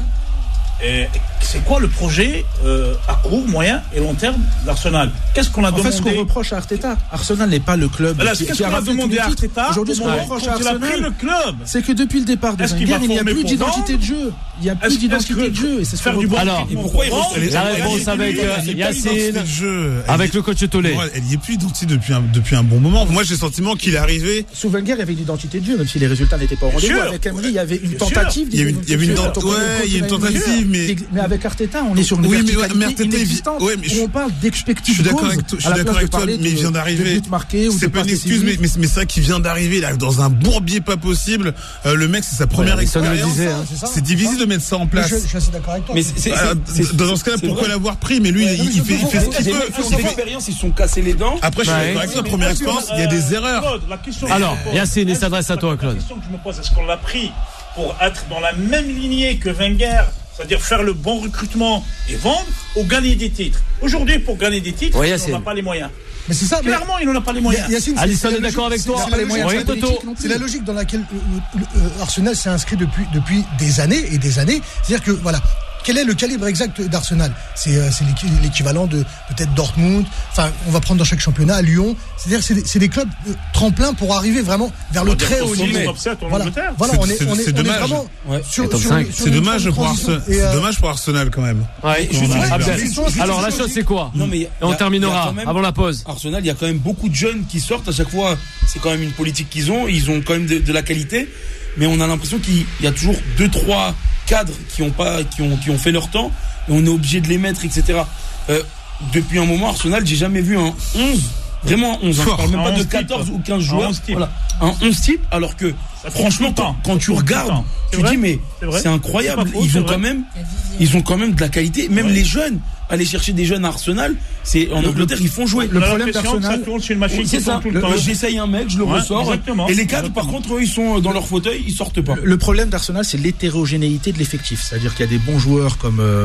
Et c'est quoi le projet euh, à court, moyen et long terme d'Arsenal? Qu'est-ce qu'on a en demandé? En fait, ce qu'on reproche à Arteta, Arsenal n'est pas le club. Là, qui, qu'est-ce qu'on a demandé à Arteta? Aujourd'hui, ce qu'on reproche à Arsenal, le club, c'est que depuis le départ de Wenger, il n'y a plus d'identité de jeu. Il n'y a plus d'identité de jeu. Et c'est faire du bon. Alors, et pourquoi il la réponse avec Yacine, avec le coach Tolé. Elle n'y est plus d'identité depuis un depuis un bon moment. Moi, j'ai le sentiment qu'il est arrivé. Sous Wenger, il y avait une identité de jeu, même si les résultats n'étaient pas au rendez-vous. Avec Emery, il y avait une tentative. Il y avait une tentative, mais mais avec Arteta, on est sur une oui, verticalité mais Arteta, inexistante. Ouais, mais où on parle d'expected je suis d'accord goals. avec toi, je suis d'accord avec toi, mais il vient d'arriver. C'est pas une excuse, mais, mais, mais c'est ça qui vient d'arriver là dans un bourbier pas possible. Euh, le mec, c'est sa première ouais, expérience. Hein. C'est difficile de mettre ça en place. Je, je suis assez d'accord avec toi. Mais c'est, c'est, c'est, c'est, dans ce cas-là, pourquoi vrai. l'avoir pris? Mais lui, ouais, il, il, il fait, il fait ce qu'il peut. Ils font l'expérience, ils se sont cassés les dents. Après, je suis d'accord avec toi. Première expérience, il y a des erreurs. Alors, Yacine, il s'adresse à toi, Claude. La question que je me pose, est-ce qu'on l'a pris pour être dans la même lignée que Wenger? C'est-à-dire faire le bon recrutement et vendre ou gagner des titres. Aujourd'hui, pour gagner des titres, ouais, on n'a pas les moyens. Mais c'est ça. Clairement, mais... il n'en a pas les moyens. Yacine, Alisson est, est d'accord avec toi. C'est, c'est, oui, c'est la logique dans laquelle euh, euh, Arsenal s'est inscrit depuis, depuis des années et des années. C'est-à-dire que, voilà. Quel est le calibre exact d'Arsenal? C'est, euh, c'est l'équivalent de peut-être Dortmund. Enfin, on va prendre dans chaque championnat, à Lyon. C'est-à-dire, c'est des, c'est des clubs euh, tremplins pour arriver vraiment vers le très haut niveau. Voilà, voilà, on est, on est, on est vraiment ouais. sur, sur, sur C'est dommage pour Arsenal. C'est euh... dommage pour Arsenal quand même. Ouais, juste, juste, alors la chose c'est quoi? Non mais on terminera avant la pause. Arsenal, il y a quand même beaucoup de jeunes qui sortent à chaque fois. C'est quand même une politique qu'ils ont. Ils ont quand même de, de la qualité, mais on a l'impression qu'il y a toujours deux, trois cadres qui ont pas, qui ont, qui ont fait leur temps, et on est obligé de les mettre, et cetera. Euh, depuis un moment, Arsenal, j'ai jamais vu un onze, vraiment un onze. Hein, je parle même pas de quatorze type, ou quinze joueurs. Un voilà, un onze type, alors que franchement, quand, quand tu regardes, tu vrai, dis mais c'est, c'est incroyable. C'est faux, ils ont quand même, ils ont quand même de la qualité. Même ouais. les jeunes, aller chercher des jeunes à Arsenal, c'est en le, Angleterre ils font jouer. Le problème d'Arsenal, ça tourne sur une machine c'est ça. Tout le temps. J'essaye un mec, je le ouais, ressors. Exactement. Et les cadres, par contre, eux, ils sont dans leur fauteuil, ils sortent pas. Le problème d'Arsenal, c'est l'hétérogénéité de l'effectif. C'est-à-dire qu'il y a des bons joueurs comme euh,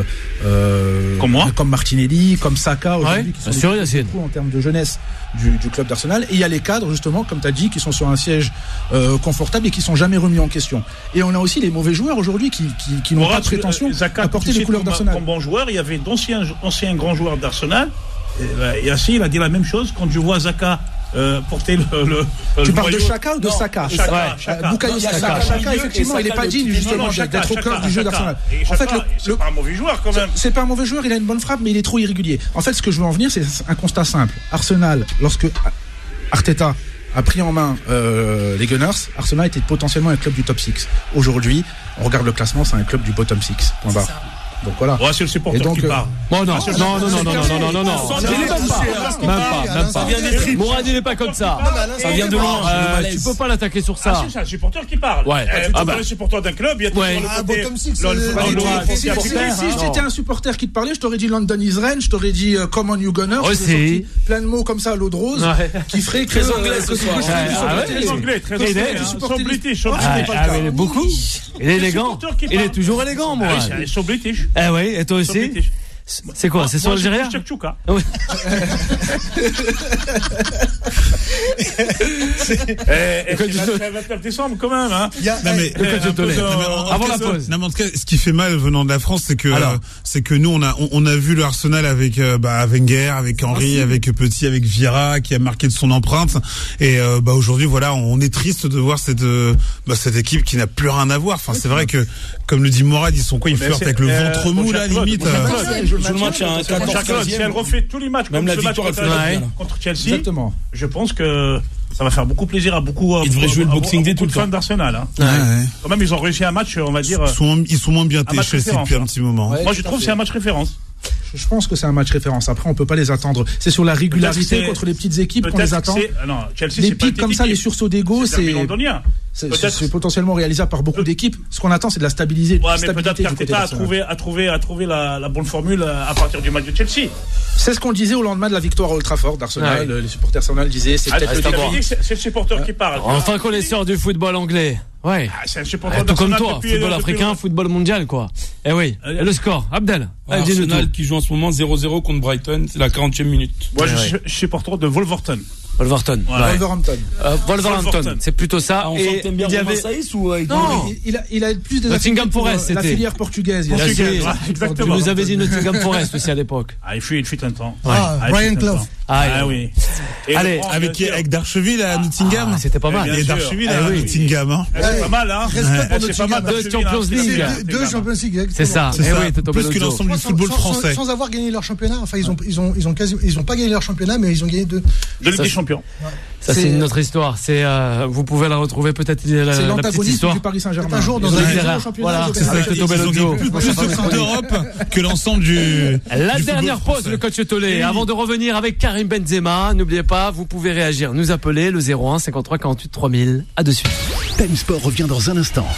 euh, comme moi, comme Martinelli, comme Saka, ouais, qui sont sûr, beaucoup en termes de jeunesse du, du club d'Arsenal. Et il y a les cadres, justement, comme tu as dit, qui sont sur un siège euh, confortable et qui sont jamais remis en question. Et on a aussi les mauvais joueurs aujourd'hui qui, qui, qui n'ont Morat, pas de prétention euh, à porter les couleurs d'Arsenal. Comme bon joueur, il y avait d'anciens, anciens grands joueurs d'Arsenal. Et ainsi, il a dit la même chose quand je vois Zaka euh, porter le. le tu le parles de Chaka ou de Saka? Bukayo Saka. Chaka, effectivement, il n'est pas digne justement d'être au cœur du jeu d'Arsenal. En fait, c'est pas un mauvais joueur quand même. C'est pas un mauvais joueur, il a une bonne frappe, mais il est trop irrégulier. En fait, ce que je veux en venir, c'est un constat simple. Arsenal, lorsque Arteta a pris en main euh, les Gunners, Arsenal était potentiellement un club du top six. Aujourd'hui, on regarde le classement, c'est un club du bottom six. Point barre. Donc voilà. Ouais, c'est le supporter donc, qui euh... parle. Bon, non, ah, non, non, non, non, non, non, non, non, non. Même pas, même pas. Mourad, il n'est pas comme ça. Ça vient de loin. Tu peux pas l'attaquer sur ça. C'est un supporter qui parle. Ouais. Ah bah. Le supporter d'un club, il y a toujours le côté. Si j'étais un supporter qui te parlait, je t'aurais dit London is Rain, je t'aurais dit Come on you Gunners. Aussi. Plein de mots comme ça à l'eau de rose qui ferait que. Très anglais ce soir. Très anglais, très anglais. Sont british. Ah, mais beaucoup. Il est élégant. Il est toujours élégant, moi. Ils sont british. Eh oui, et toi aussi? C'est quoi? C'est sur Algérien? Oui. Et c'est le vingt-neuf décembre quand même, hein. Non mais avant la pause. Non mais en tout cas, ce qui fait mal venant de la France, c'est que c'est que nous on a on a vu le Arsenal avec bah Wenger, avec Henry, avec Petit, avec Vieira qui a marqué de son empreinte. Et bah aujourd'hui voilà, on est triste de voir cette bah cette équipe qui n'a plus rien à voir. Enfin c'est vrai que comme le dit Morad, ils sont quoi? Ils flirtent avec le ventre mou là limite. Tout le match a un quatorze. Si elle refait tous les matchs, même la victoire contre Chelsea, exactement. Je pense que ça va faire beaucoup plaisir à beaucoup. Ils devraient jouer le Boxing Day tout le temps. Fans d'Arsenal. Hein. Ouais, ouais. Quand même, ils ont réussi un match, on va dire. Ils sont, ils sont moins bien téchés depuis un petit moment. Ouais, moi, je trouve que c'est un match référence. Je pense que c'est un match référence. Après, on peut pas les attendre. C'est sur la régularité contre les petites équipes qu'on les attend. Non, Chelsea, les pics comme ça, les sursauts d'ego, c'est. C'est, c'est, c'est potentiellement réalisable par beaucoup d'équipes. Ce qu'on attend, c'est de la stabiliser. Ouais, mais peut-être qu'Arteta a trouvé, a trouvé, a trouvé la, la bonne formule à partir du match de Chelsea. C'est ce qu'on disait au lendemain de la victoire à Old Trafford d'Arsenal. Ouais. Les supporters d'Arsenal disaient, c'est ah, peut-être le c'est, c'est le supporter ouais. qui parle. Enfin, connaisseur du football anglais. Ouais. Ah, c'est un supporter ah, tout comme toi, depuis, football depuis africain, depuis... football mondial, quoi. Eh oui. Et le score, Abdel. Ah, Arsenal qui joue en ce moment zéro zéro contre Brighton, c'est la quarantième minute. Moi, ouais, je suis ouais. supporter de Wolverhampton. Wolverhampton. Voilà. Ouais. Wolverhampton. Euh, Wolverhampton, c'est plutôt ça. Ah, on et sent bien il y avait Saïs ou euh, non, il, il a il a plus de Nottingham Forest, la filière portugaise. Portugaise, ouais, exactement. Tu nous avais dit Nottingham Forest aussi à l'époque. Ah, il fut il fut un temps. Ouais. Ah, ah Brian Clough. Ah, ah oui. Et Allez, avec qui avec Darcheville à Nottingham. Ah, c'était pas mal. Et Darcheville à Nottingham, hein. C'est pas mal, hein. C'est pas mal. Deux Champions League. Deux Champions League. C'est ça. Eh oui, t'es tombé plus que l'ensemble du football français. Sans avoir gagné leur championnat. Enfin, ils ont ils ont ils ont quasi ils ont pas gagné leur championnat, mais ils ont gagné deux. De Ligue des Champions. Ça c'est une autre histoire. C'est euh, vous pouvez la retrouver peut-être la, c'est la petite histoire du Paris Saint-Germain. Un jour dans un voilà, c'est ça. Ils ont gagné plus de Coupe d'Europe que l'ensemble du. La dernière pause, le coach Tolé. Avant de revenir avec Karim Benzema, n'oubliez pas, vous pouvez réagir, nous appeler le zéro un cinquante-trois quarante-huit trois mille. À de suite. Time Sport revient dans un instant.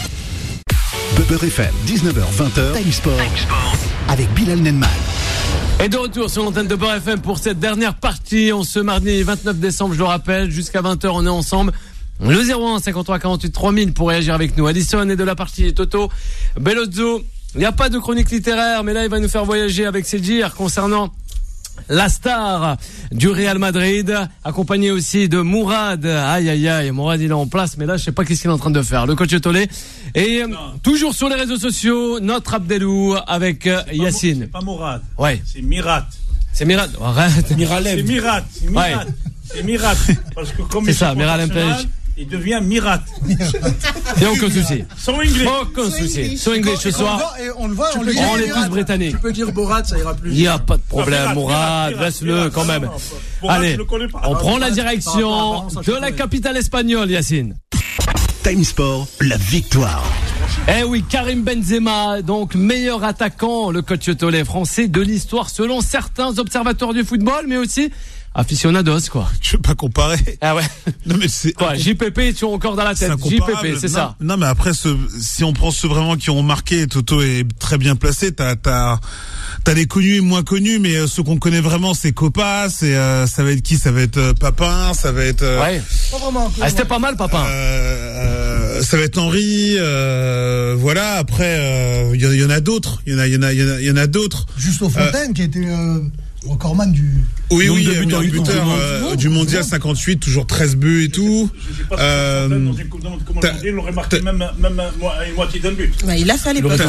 Beurre F M, dix-neuf heures vingt. Time Sport avec Bilal Nenman. Et de retour sur l'antenne de Beurre F M pour cette dernière partie. On ce mardi vingt-neuf décembre, je le rappelle, jusqu'à vingt heures, on est ensemble. Le zéro un cinquante-trois quarante-huit trois mille pour réagir avec nous. Addison est de la partie Toto Bellozzo. Il n'y a pas de chronique littéraire, mais là, il va nous faire voyager avec Sédir concernant la star du Real Madrid, accompagné aussi de Mourad. Aïe, aïe, aïe, Mourad, il est en place, mais là, je sais pas qu'est-ce qu'il est en train de faire. Le coach Tolé. Et non. Toujours sur les réseaux sociaux, notre Abdelou avec c'est Yacine. C'est pas Mourad. Ouais. C'est Mirat. C'est Mirat. Arrête. Miralem. C'est Mirat. C'est Mirat. Ouais. C'est Mirat. Parce que comme c'est ça, Miralem Plage. Il devient Mirat. Il n'y a aucun souci. Son anglais. Aucun souci. Son anglais ce soir. On le voit, on le On est tous britanniques. Tu peux dire Borat, ça ira plus. Il n'y a pas de problème, Mourad. Laisse-le quand même. Allez, on prend la direction de la capitale espagnole, Yacine. Time Sport, la victoire. Eh oui, Karim Benzema, donc meilleur attaquant, le coach Tolé français de l'histoire selon certains observateurs du football, mais aussi aficionados, quoi. Je veux pas comparer. Ah ouais. Non mais c'est quoi, J P P, tu as encore dans la tête. J P P, c'est non, ça. Non mais après, ce, si on prend ceux vraiment qui ont marqué, Toto est très bien placé. T'as, t'as, t'as des connus et moins connus, mais euh, ceux qu'on connaît vraiment, c'est Copa, c'est, euh, ça va être qui? Ça va être euh, Papin, ça va être. Euh, ouais. Pas vraiment. Ah, c'était pas mal, Papin. Euh, euh, ça va être Henry. Euh, voilà. Après, il euh, y, y en a d'autres. Il y en a, il y en a, il y en a, y en a d'autres. Juste au Fontaine, euh, qui a été. Euh... recordman du oui oui de buteur, buteur euh, du mondial cinquante-huit, toujours treize buts et tout. Je sais pas si euh, dans une coupe du monde comme aujourd'hui, il aurait marqué même même une moitié d'un but. Bah, il a fait les potes.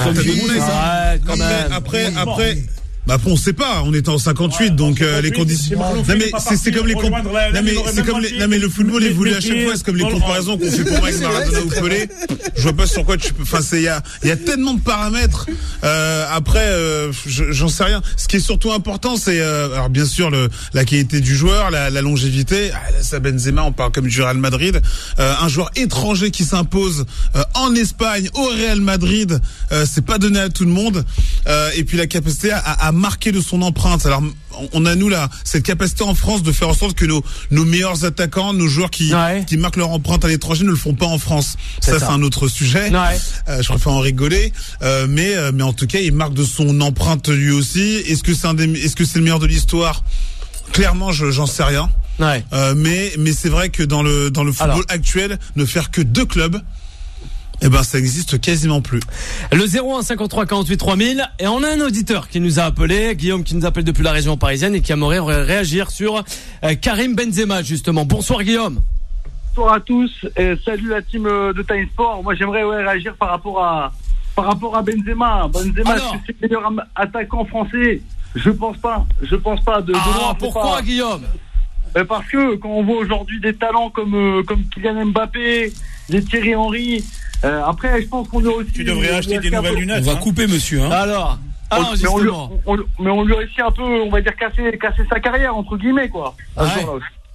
Après après bah après on sait pas, on était en cinquante-huit, ouais, donc euh, les conditions. Non mais c'est, c'est comme les comp... non mais c'est comme les... non mais le football évolue à chaque fois, c'est comme les comparaisons qu'on fait pour moi avec Maradona ou Pelé. Je vois pas sur quoi tu peux. Enfin c'est il y a il y a tellement de paramètres. Euh, après euh, j'en sais rien. Ce qui est surtout important, c'est euh, alors bien sûr le la qualité du joueur, la, la longévité. Ah, là, ça Benzema, on parle comme du Real Madrid, euh, un joueur étranger qui s'impose euh, en Espagne au Real Madrid, euh, c'est pas donné à tout le monde. Euh, et puis la capacité à, à marqué de son empreinte. Alors on a nous là cette capacité en France de faire en sorte que nos nos meilleurs attaquants, nos joueurs qui ouais. qui marquent leur empreinte à l'étranger ne le font pas en France. Ça, ça. c'est un autre sujet. Ouais. Euh, je préfère en rigoler, euh, mais euh, mais en tout cas il marque de son empreinte lui aussi. Est-ce que c'est un des, est-ce que c'est le meilleur de l'histoire? Clairement, je, j'en sais rien. Ouais. Euh, mais mais c'est vrai que dans le dans le football Alors. actuel, ne faire que deux clubs, eh ben, ça existe quasiment plus. Le zéro un cinquante-trois quarante-huit trois mille. Et on a un auditeur qui nous a appelé, Guillaume, qui nous appelle depuis la région parisienne et qui aimerait réagir sur euh, Karim Benzema, justement. Bonsoir, Guillaume. Bonsoir à tous. Et salut la team de Time Sport. Moi, j'aimerais ouais, réagir par rapport à, par rapport à Benzema. Benzema, Alors, est-ce que c'est le meilleur attaquant français? Je pense pas. Je pense pas. De, de ah, loin, pourquoi, pas. Guillaume? euh, Parce que quand on voit aujourd'hui des talents comme, euh, comme Kylian Mbappé, des Thierry Henry, Euh, après, je pense qu'on a aussi. Tu devrais acheter des nouvelles lunettes. On va hein. couper, monsieur. Hein. Alors, alors mais, on, on, on, mais on lui a réussi un peu, on va dire, casser, casser sa carrière, entre guillemets, quoi. Ah ouais.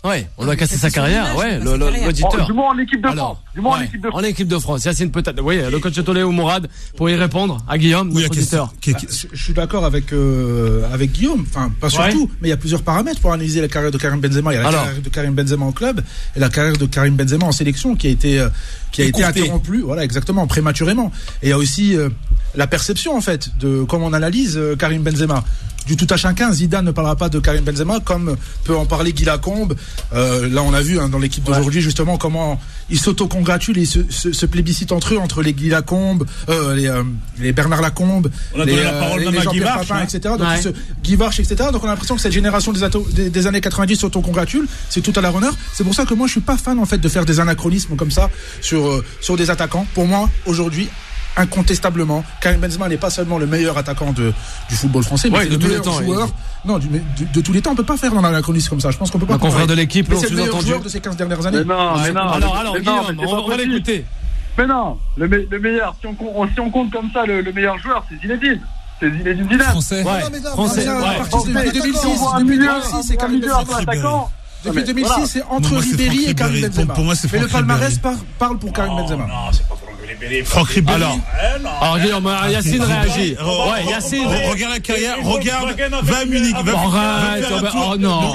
Ouais, on lui a cassé sa carrière. Ouais, le, le, l'auditeur. Oh, du moins en équipe de Alors, France. Du moins ouais, en équipe de France. En équipe de France. Yacine peut-être. Oui, le coach Tolé ou Mourad pour y répondre à Guillaume, Oui, notre auditeur. Je, je suis d'accord avec euh, avec Guillaume. Enfin, pas surtout, ouais. mais il y a plusieurs paramètres pour analyser la carrière de Karim Benzema. Il y a la Alors. carrière de Karim Benzema en club et la carrière de Karim Benzema en sélection qui a été euh, qui a été interrompue. Voilà, exactement, prématurément. Et il y a aussi euh, la perception en fait de comment on analyse euh, Karim Benzema. Du tout à chacun, Zidane ne parlera pas de Karim Benzema comme peut en parler Guy Lacombe. Euh, là, on a vu hein, dans l'équipe d'aujourd'hui ouais. justement comment ils s'auto-congratulent et se, se, se plébiscitent entre eux, entre les Guy Lacombe, euh, les, euh, les Bernard Lacombe, on a les, la parole euh, les Jean-Pierre Papin, hein. et cetera. Donc, ouais. se, Guy Varche, et cetera. Donc on a l'impression que cette génération des, ato- des, des années quatre-vingt-dix s'auto-congratule. C'est tout à leur honneur. C'est pour ça que moi, je suis pas fan en fait de faire des anachronismes comme ça sur euh, sur des attaquants. Pour moi, aujourd'hui, incontestablement, Karim Benzema n'est pas seulement le meilleur attaquant de, du football français, mais ouais, c'est le meilleur temps, joueur il... non, du, de, de tous les temps. On peut pas faire dans l'anachronisme comme ça. Je pense qu'on peut pas. Un confrère de l'équipe, mais c'est le meilleur joueur de ces quinze dernières années. Mais non, mais non. Alors, alors, mais Guillaume, non, on, on va l'écouter. Mais non, le, me, le meilleur, si on, si on compte comme ça, le, le meilleur joueur, c'est Zinedine. C'est Zinedine Zidane. Français. Ouais. Non, mais là, français. À partir de deux mille six, c'est Karim Benzema. Depuis deux mille six, voilà. c'est entre non, Ribéry et Karim Benzema. Pour, pour moi, c'est Mais le palmarès par, parle pour Karim oh, Benzema. Non, c'est pas pour Ribéry. Franck Ribéry. Alors, alors Guillaume, Yacine réagit. Ouais, Yacine. Regarde la carrière, regarde, va à Munich. Arrête, oh non.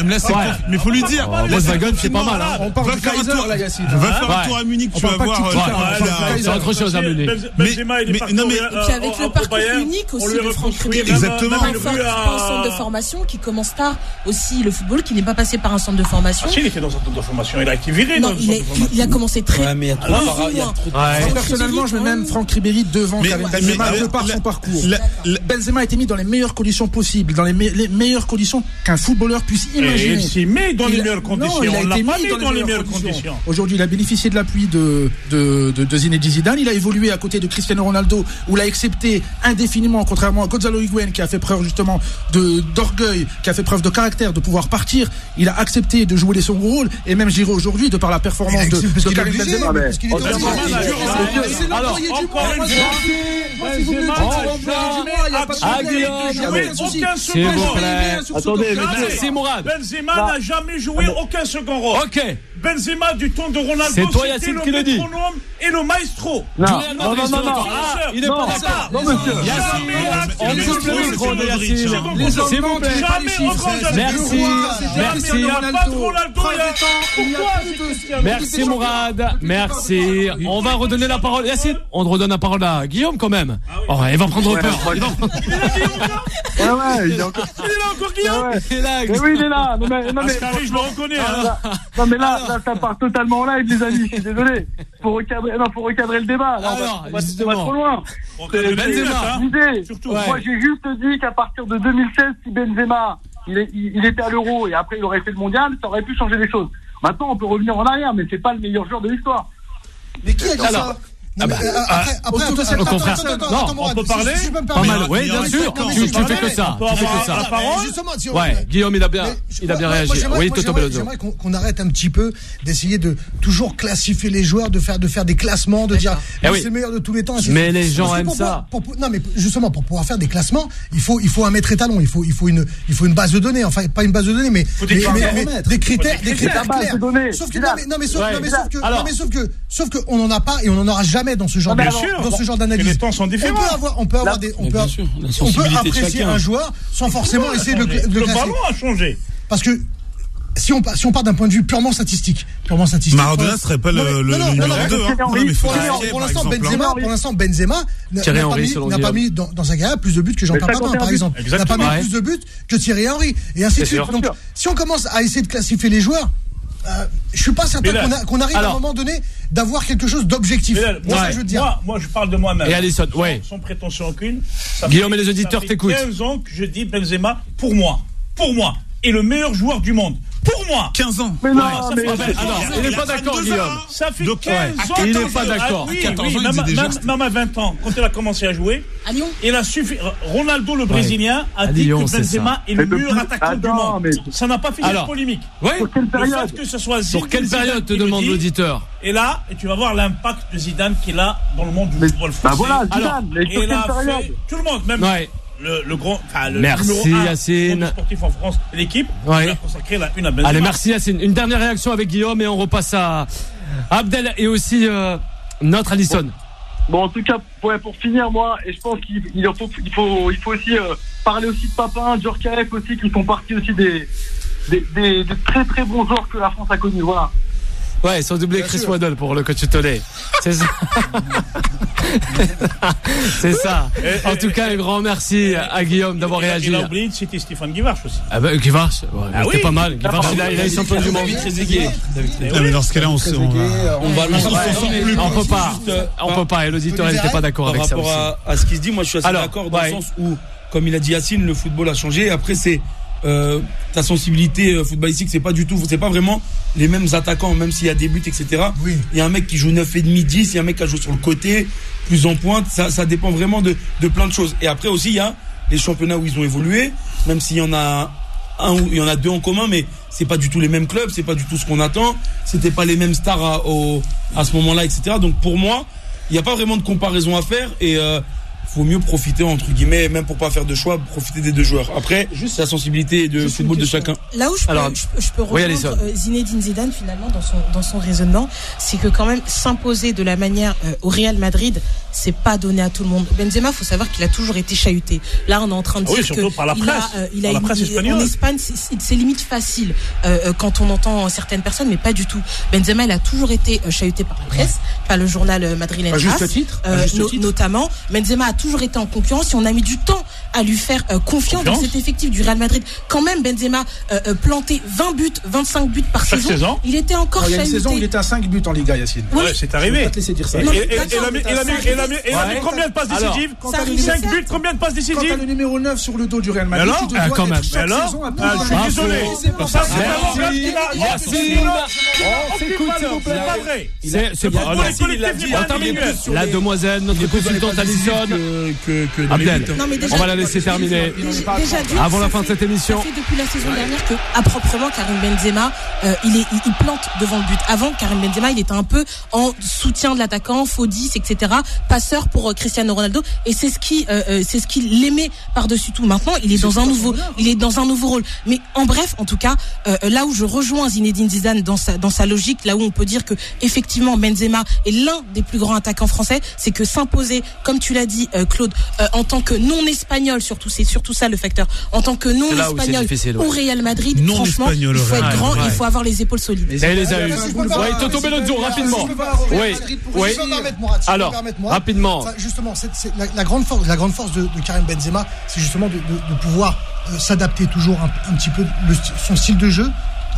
Mais il faut lui dire. Volkswagen, c'est pas mal. On parle de Kaiser, là, Yacine. Va faire un tour à Munich, tu vas voir. C'est autre chose à Munich. Benzema, il est parti. Et puis avec le parcours unique aussi de Franck Ribéry. Exactement. Un centre de formation qui commence tard aussi le football, qui n'est pas passé par un centre de formation. Il était dans un centre de formation, il a été viré. Non, il, est, il a commencé très. Ouais, mais il y a trop Alors, il y a trop ouais. Personnellement, je mets même Franck Ribéry devant mais, Karim Benzema de par son parcours. La, la, Benzema a été mis dans les meilleures conditions possibles, dans les, me, les meilleures conditions qu'un footballeur puisse imaginer. Et il s'est mis dans il les meilleures conditions. Non, il a on été mis mis dans, dans les, les meilleures conditions. conditions. Aujourd'hui, il a bénéficié de l'appui de, de, de, de Zinedine Zidane. Il a évolué à côté de Cristiano Ronaldo, où il a accepté indéfiniment, contrairement à Gonzalo Higuaín, qui a fait preuve justement de, d'orgueil, qui a fait preuve de caractère, de pouvoir partir. Il a accepté de jouer son rôle, et même Giroud aujourd'hui, de par la performance de, de Karim Benzema. Parce qu'il est obligé. Alors, encore une fois, Benzema Ah, Guillaume, s'il vous plaît. Attendez, c'est Mourad. Benzema n'a jamais joué aucun second rôle. Ok. Benzema du temps de Ronaldo, c'est toi, c'était le qui le dit. Et le maestro. Non, non, non, non, non. Ah, il est pas d'accord. Non, monsieur. Yacine, on coupe le micro de Yacine. S'il vous plaît. Merci. Merci. Merci Mourad. Merci. On va redonner la parole. Yacine, on te redonne la parole à Guillaume quand même. Oh, il va prendre peur. Il va prendre... Ouais, ouais, il est encore. Il est là encore Guillaume. Il est là. Mais oui, il est là. Non, mais, non, mais. je le reconnais. Non, mais là, là, ça part totalement en live, les amis. Je suis désolé. Faut recadrer, non, faut recadrer le débat. Là, Alors, on va, on va trop loin. C'est Benzema. Surtout. Ouais. Moi, j'ai juste dit qu'à partir de deux mille seize, si Benzema, il, est, il, il était à l'Euro et après il aurait fait le mondial, ça aurait pu changer les choses. Maintenant, on peut revenir en arrière, mais c'est pas le meilleur joueur de l'histoire. Mais qui a dit Alors, ça? Non, mais, euh, après, après, attends, attends, attends, attends, attends, attends, non, on peut parler. Si, si je peux me Pas permettre. mal, oui, bien sûr. Tu, tu fais que ça. Tu fais que ça. Justement, si on... Ouais, Guillaume, il a bien, il a bien réagi. Oui, Toto Belloso. J'aimerais qu'on, qu'on arrête un petit peu d'essayer de toujours classifier les joueurs, de faire, de faire des classements, de dire eh oui. c'est le meilleur de tous les temps. Mais les gens aiment ça. Pour, pour, non, mais justement, pour pouvoir faire des classements, il faut, il faut un maître étalon, il faut, il faut une, il faut une base de données. Enfin, pas une base de données, mais, mais, mais, mais des critères, des critères clairs. Sauf que, non, mais, non, mais sauf, non, mais sauf que, non, mais sauf que, sauf que, on n'en a pas et on n'en aura jamais dans ce genre de. Dans ce genre d'analyse, les temps sont différents. On peut avoir, on peut avoir des, on peut, on peut apprécier un joueur sans forcément essayer de le classer. Le ballon a changé. Parce que si on si on part d'un point de vue purement statistique, purement statistique. Maradona serait pas le numéro deux. Pour l'instant, Benzema, pour l'instant, Benzema n'a pas mis dans sa carrière plus de buts que Jean-Pierre Papin, par exemple. N'a pas mis plus de buts que Thierry Henry, et ainsi de suite. Donc, si on commence à essayer de classifier les joueurs. Euh, je suis pas certain qu'on, a, qu'on arrive alors, à un moment donné d'avoir quelque chose d'objectif. Là, moi, ouais. je veux dire. Moi, moi, je parle de moi-même. Et Alisson, ouais. Sans, sans prétention aucune. Guillaume fait, et les auditeurs t'écoutent. Ça fait quinze ans que je dis Benzema, pour moi, pour moi, est le meilleur joueur du monde. Pour moi. quinze ans. Mais non, ouais, mais fait, mais alors, il n'est pas d'accord, Guillaume. Ça fait donc, quinze ouais. ans. Il n'est pas d'accord. Ah, oui, à quatorze oui, ans, même, il déjà même, même à vingt ans, quand il a commencé à jouer, à Lyon, il a suffi. Ronaldo, le Brésilien, a à dit Lyon, que Benzema est, est le meilleur attaquant du monde. Mais... Ça n'a pas fait de polémique. Oui. Pour quelle période? Le fait que ce soit Zidane, Sur quelle période te demande l'auditeur? Et là, et tu vas voir l'impact de Zidane qu'il a dans le monde du football français. Bah voilà, Zidane. Mais sur quelle période? Tout le monde, même. le, le grand, enfin, le merci numéro un Yacine. sportif en France, l'équipe, ouais. il a consacré la une à Benzema. Allez, merci Yacine. Une dernière réaction avec Guillaume et on repasse à Abdel et aussi euh, notre Alisson. Bon. Bon, en tout cas, ouais, pour finir, moi, et je pense qu'il il faut, il faut, il faut aussi euh, parler aussi de Papin, Djorkaeff aussi, qui font partie aussi des, des, des, des très très bons joueurs que la France a connus. Voilà. Ouais, sans doubler Chris Waddle pour le coach Tolé. C'est ça. C'est ça. En tout cas, un grand merci à Guillaume d'avoir réagi. Il a oublié de citer Stéphane Guivarch aussi. Ah bah, Guivarch, ouais, ah c'était oui. pas mal. Guivarch, il a, il a eu champion du monde. Non, mais dans ce cas-là, on se, on va, on va le sent plus. On peut pas. On peut pas. Et l'auditeur n'était pas d'accord avec ça aussi. Par rapport à ce qu'il se dit, moi, je suis assez Alors, d'accord dans ouais. le sens où, comme il a dit Yacine, le football a changé. Après, c'est euh, ta sensibilité euh, footballistique, c'est pas du tout, c'est pas vraiment les mêmes attaquants, même s'il y a des buts, et cetera. Oui. Il y a un mec qui joue neuf et demi, dix, il y a un mec qui joue sur le côté, plus en pointe. Ça, ça dépend vraiment de, de plein de choses. Et après aussi, il y a les championnats où ils ont évolué, même s'il y en a un ou il y en a deux en commun, mais c'est pas du tout les mêmes clubs, c'est pas du tout ce qu'on attend. C'était pas les mêmes stars à, au, à ce moment-là, et cetera. Donc pour moi, il n'y a pas vraiment de comparaison à faire et euh, faut mieux profiter, entre guillemets, même pour pas faire de choix, profiter des deux joueurs. Après, juste la sensibilité de football de chacun. Là où je peux, Alors, je, je peux oui, rejoindre euh, Zinedine Zidane finalement dans son, dans son raisonnement, c'est que quand même s'imposer de la manière euh, au Real Madrid, c'est pas donné à tout le monde. Benzema, faut savoir qu'il a toujours été chahuté. Là, on est en train de oui, dire surtout que par la il presse, a, euh, il a par la presse il, espagnole. En Espagne, c'est, c'est limite facile euh, quand on entend certaines personnes, mais pas du tout. Benzema, il a toujours été euh, chahuté par la presse, par le journal euh, madrilène à juste titre, euh, à juste no, titre. notamment. Benzema a toujours été en concurrence. Et on a mis du temps à lui faire euh, confiance, confiance dans cet effectif du Real Madrid. Quand même, Benzema euh, euh, planté vingt buts, vingt-cinq buts par Chaque saison. saison. Il était encore Alors, il y a une chahuté. saison où il était à cinq buts en Liga, Yacine. Oui. Ouais, c'est arrivé. Je vais pas te laisser dire ça. Et Non, il mais a d'accord, mis, mais il a mis, il a mis, il a mis Ouais. combien de passes Alors, décisives? quand ça t'as le arrive, cinq certes. buts, Combien de passes Quand décisives? t'as le numéro neuf sur le dos du Real Madrid, alors tu te Ah, dois quand être même. chaque Alors saison à plus Ah, de je suis vingt. désolé. C'est pour ça Ça, que c'est c'est un un Yacine, Yacine. c'est écoute, s'il vous plaît. C'est pas vrai. C'est, c'est pas, Pour alors, les collectifs, on termine. La demoiselle, notre consultante Alisson. Que, que, que dans les Abdel, buts, hein. Non, mais déjà- on va la laisser terminer. Déjà, déjà d'une, Avant la ça fin de fait- cette émission. Ça fait depuis la saison dernière que, à proprement, Karim Benzema, euh, il, est, il, il plante devant le but. Avant, Karim Benzema, il était un peu en soutien de l'attaquant, faux dix, et cetera. Passeur pour euh, Cristiano Ronaldo. Et c'est ce qui, euh, euh, c'est ce qui l'aimait par-dessus tout. Maintenant, il est dans un nouveau, il est dans un nouveau rôle. Mais en bref, en tout cas, euh, là où je rejoins Zinedine Zidane dans sa, dans sa logique, là où on peut dire que, effectivement, Benzema est l'un des plus grands attaquants français, c'est que s'imposer, comme tu l'as dit, euh, Claude, euh, en tant que non-espagnol, surtout, c'est surtout ça le facteur, en tant que non-espagnol difficile, ouais. au Real Madrid, Non franchement, espagnol il au faut Real être grand, Madrid. il faut avoir les épaules solides. Et il les a eu. Ouais, Toto Bellozzo, rapidement. Oui, oui. Alors, rapidement. Enfin, justement, c'est, c'est la, la grande force, la grande force de, de Karim Benzema, c'est justement de, de, de pouvoir euh, s'adapter toujours un, un petit peu le, son style de jeu.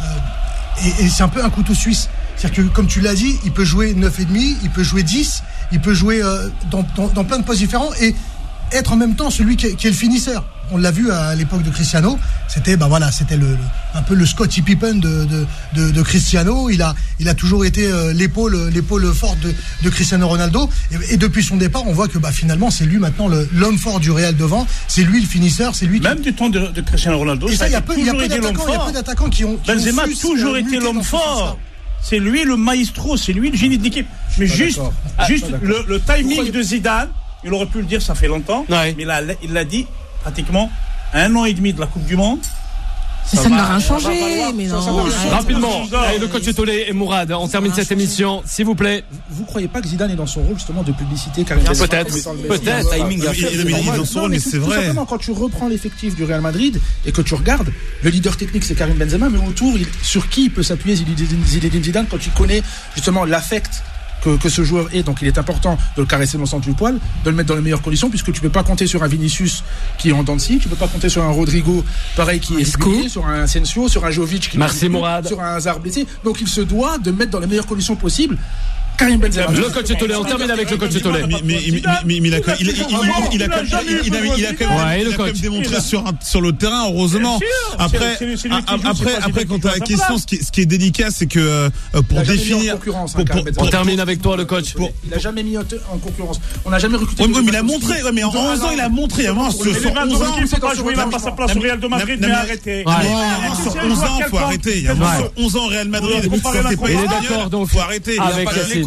Euh, et, et c'est un peu un couteau suisse. C'est-à-dire que, comme tu l'as dit, il peut jouer neuf et demi, il peut jouer dix, il peut jouer euh, dans, dans, dans plein de postes différents et être en même temps celui qui est, qui est le finisseur. On l'a vu à l'époque de Cristiano, c'était bah voilà, c'était le, le un peu le Scottie Pippen de de, de, de Cristiano. Il a il a toujours été euh, l'épaule l'épaule forte de, de Cristiano Ronaldo. Et, et depuis son départ, on voit que bah finalement c'est lui maintenant le, l'homme fort du Real devant. C'est lui le finisseur, c'est lui. Qui... Même du temps de, de Cristiano Ronaldo, Et ça, il y a peu, il y a toujours peu été l'homme d'attaquants, il y a peu fort. d'attaquants qui ont. Qui Benzema ont a su, toujours euh, été lutter l'homme dans ce sens-là. fort. C'est lui le maestro, c'est lui le génie de l'équipe. Mais pas juste, d'accord. juste Pas le, le timing de Zidane, il aurait pu le dire, ça fait longtemps, Ouais. mais il l'a, il l'a dit pratiquement à un an et demi de la Coupe du Monde. Ça, Ça ne va- m'a rien ça va changé, valoir- mais ça, non. ça va- arrête. Rapidement. Ça va- Allez, le coach Tolé et Mourad, on termine cette émission, s'il vous plaît. Vous croyez pas que Zidane est dans son rôle justement de publicité Karim Benzema Peut-être, comme étant le peut-être. meilleur Timing à Il- faire. il- il- il est dans son Non, rôle, mais tout- c'est tout vrai. simplement, quand tu reprends l'effectif du Real Madrid et que tu regardes, le leader technique c'est Karim Benzema, mais autour, il- sur qui il peut s'appuyer Zinedine Zinedine Zidane quand il connaît justement l'affect que, que ce joueur est. Donc il est important de le caresser dans le centre du poil, de le mettre dans les meilleures conditions, puisque tu peux pas compter sur un Vinicius qui est en dents de scie, tu peux pas compter sur un Rodrigo pareil qui est Isco. régulier, sur un Asensio, sur un Jovic qui Merci, est Mourad. sur un Hazard blessé. Donc il se doit de mettre dans les meilleures conditions possibles Karim Benzema. Le coach Tolé, on termine avec le coach Tolé. Mais, mais, mais, mais, mais il a quand il, il, il, il a quand il a, il a, il a quand même, Ouais, et le il a quand même coach. démontré sur un- sur le terrain, heureusement. Bien sûr. Après C'est- c'est- c'est lui qui a- joue, c'est après pas après Zidane quand qui t'as la joue à sa question, place. ce qui est ce qui est délicat, c'est que euh, Il pour a jamais mis définir en concurrence, hein, pour- Karim pour- Benzema. On termine avec toi, le coach. Pour- Il a jamais mis en en concurrence. On n'a jamais recruté. Ouais, mais il a montré, ouais, mais en onze ans, il a montré avant sur Mais sur onze ans. Lewandowski ne peut pas jouer, il n'a pas sa place au Non, mais- Real de Madrid, non, mais mais- arrêtez. Ouais. Non, sur onze ans, faut arrêter. Il y a Ouais. sur onze ans au Real Madrid, Comparer la c'est pas Il est espagnol, d'accord, donc, faut arrêter. Il a avec pas Yacine.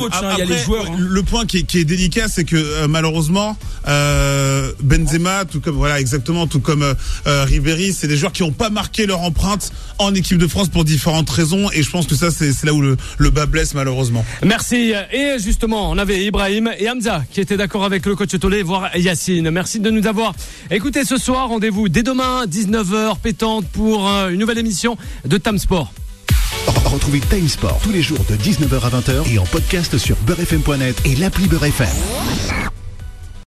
coach, il Après, y a les joueurs. Hein. Le point qui est, qui est délicat, c'est que euh, malheureusement, euh, Benzema, tout comme voilà exactement, tout comme euh, Ribéry, c'est des joueurs qui n'ont pas marqué leur empreinte en équipe de France pour différentes raisons, et je pense que ça, c'est, c'est là où le, le bas blesse malheureusement. Merci. Et justement, on avait Ibrahim et Hamza qui étaient d'accord avec le coach Tolé, voire Yacine. Merci de nous avoir écoutés ce soir. Rendez-vous dès demain, dix-neuf heures, pétante, pour une nouvelle émission de Time Sport. Retrouvez Time Sport tous les jours de dix-neuf heures à vingt heures et en podcast sur beurre f m point net et l'appli Beurre F M.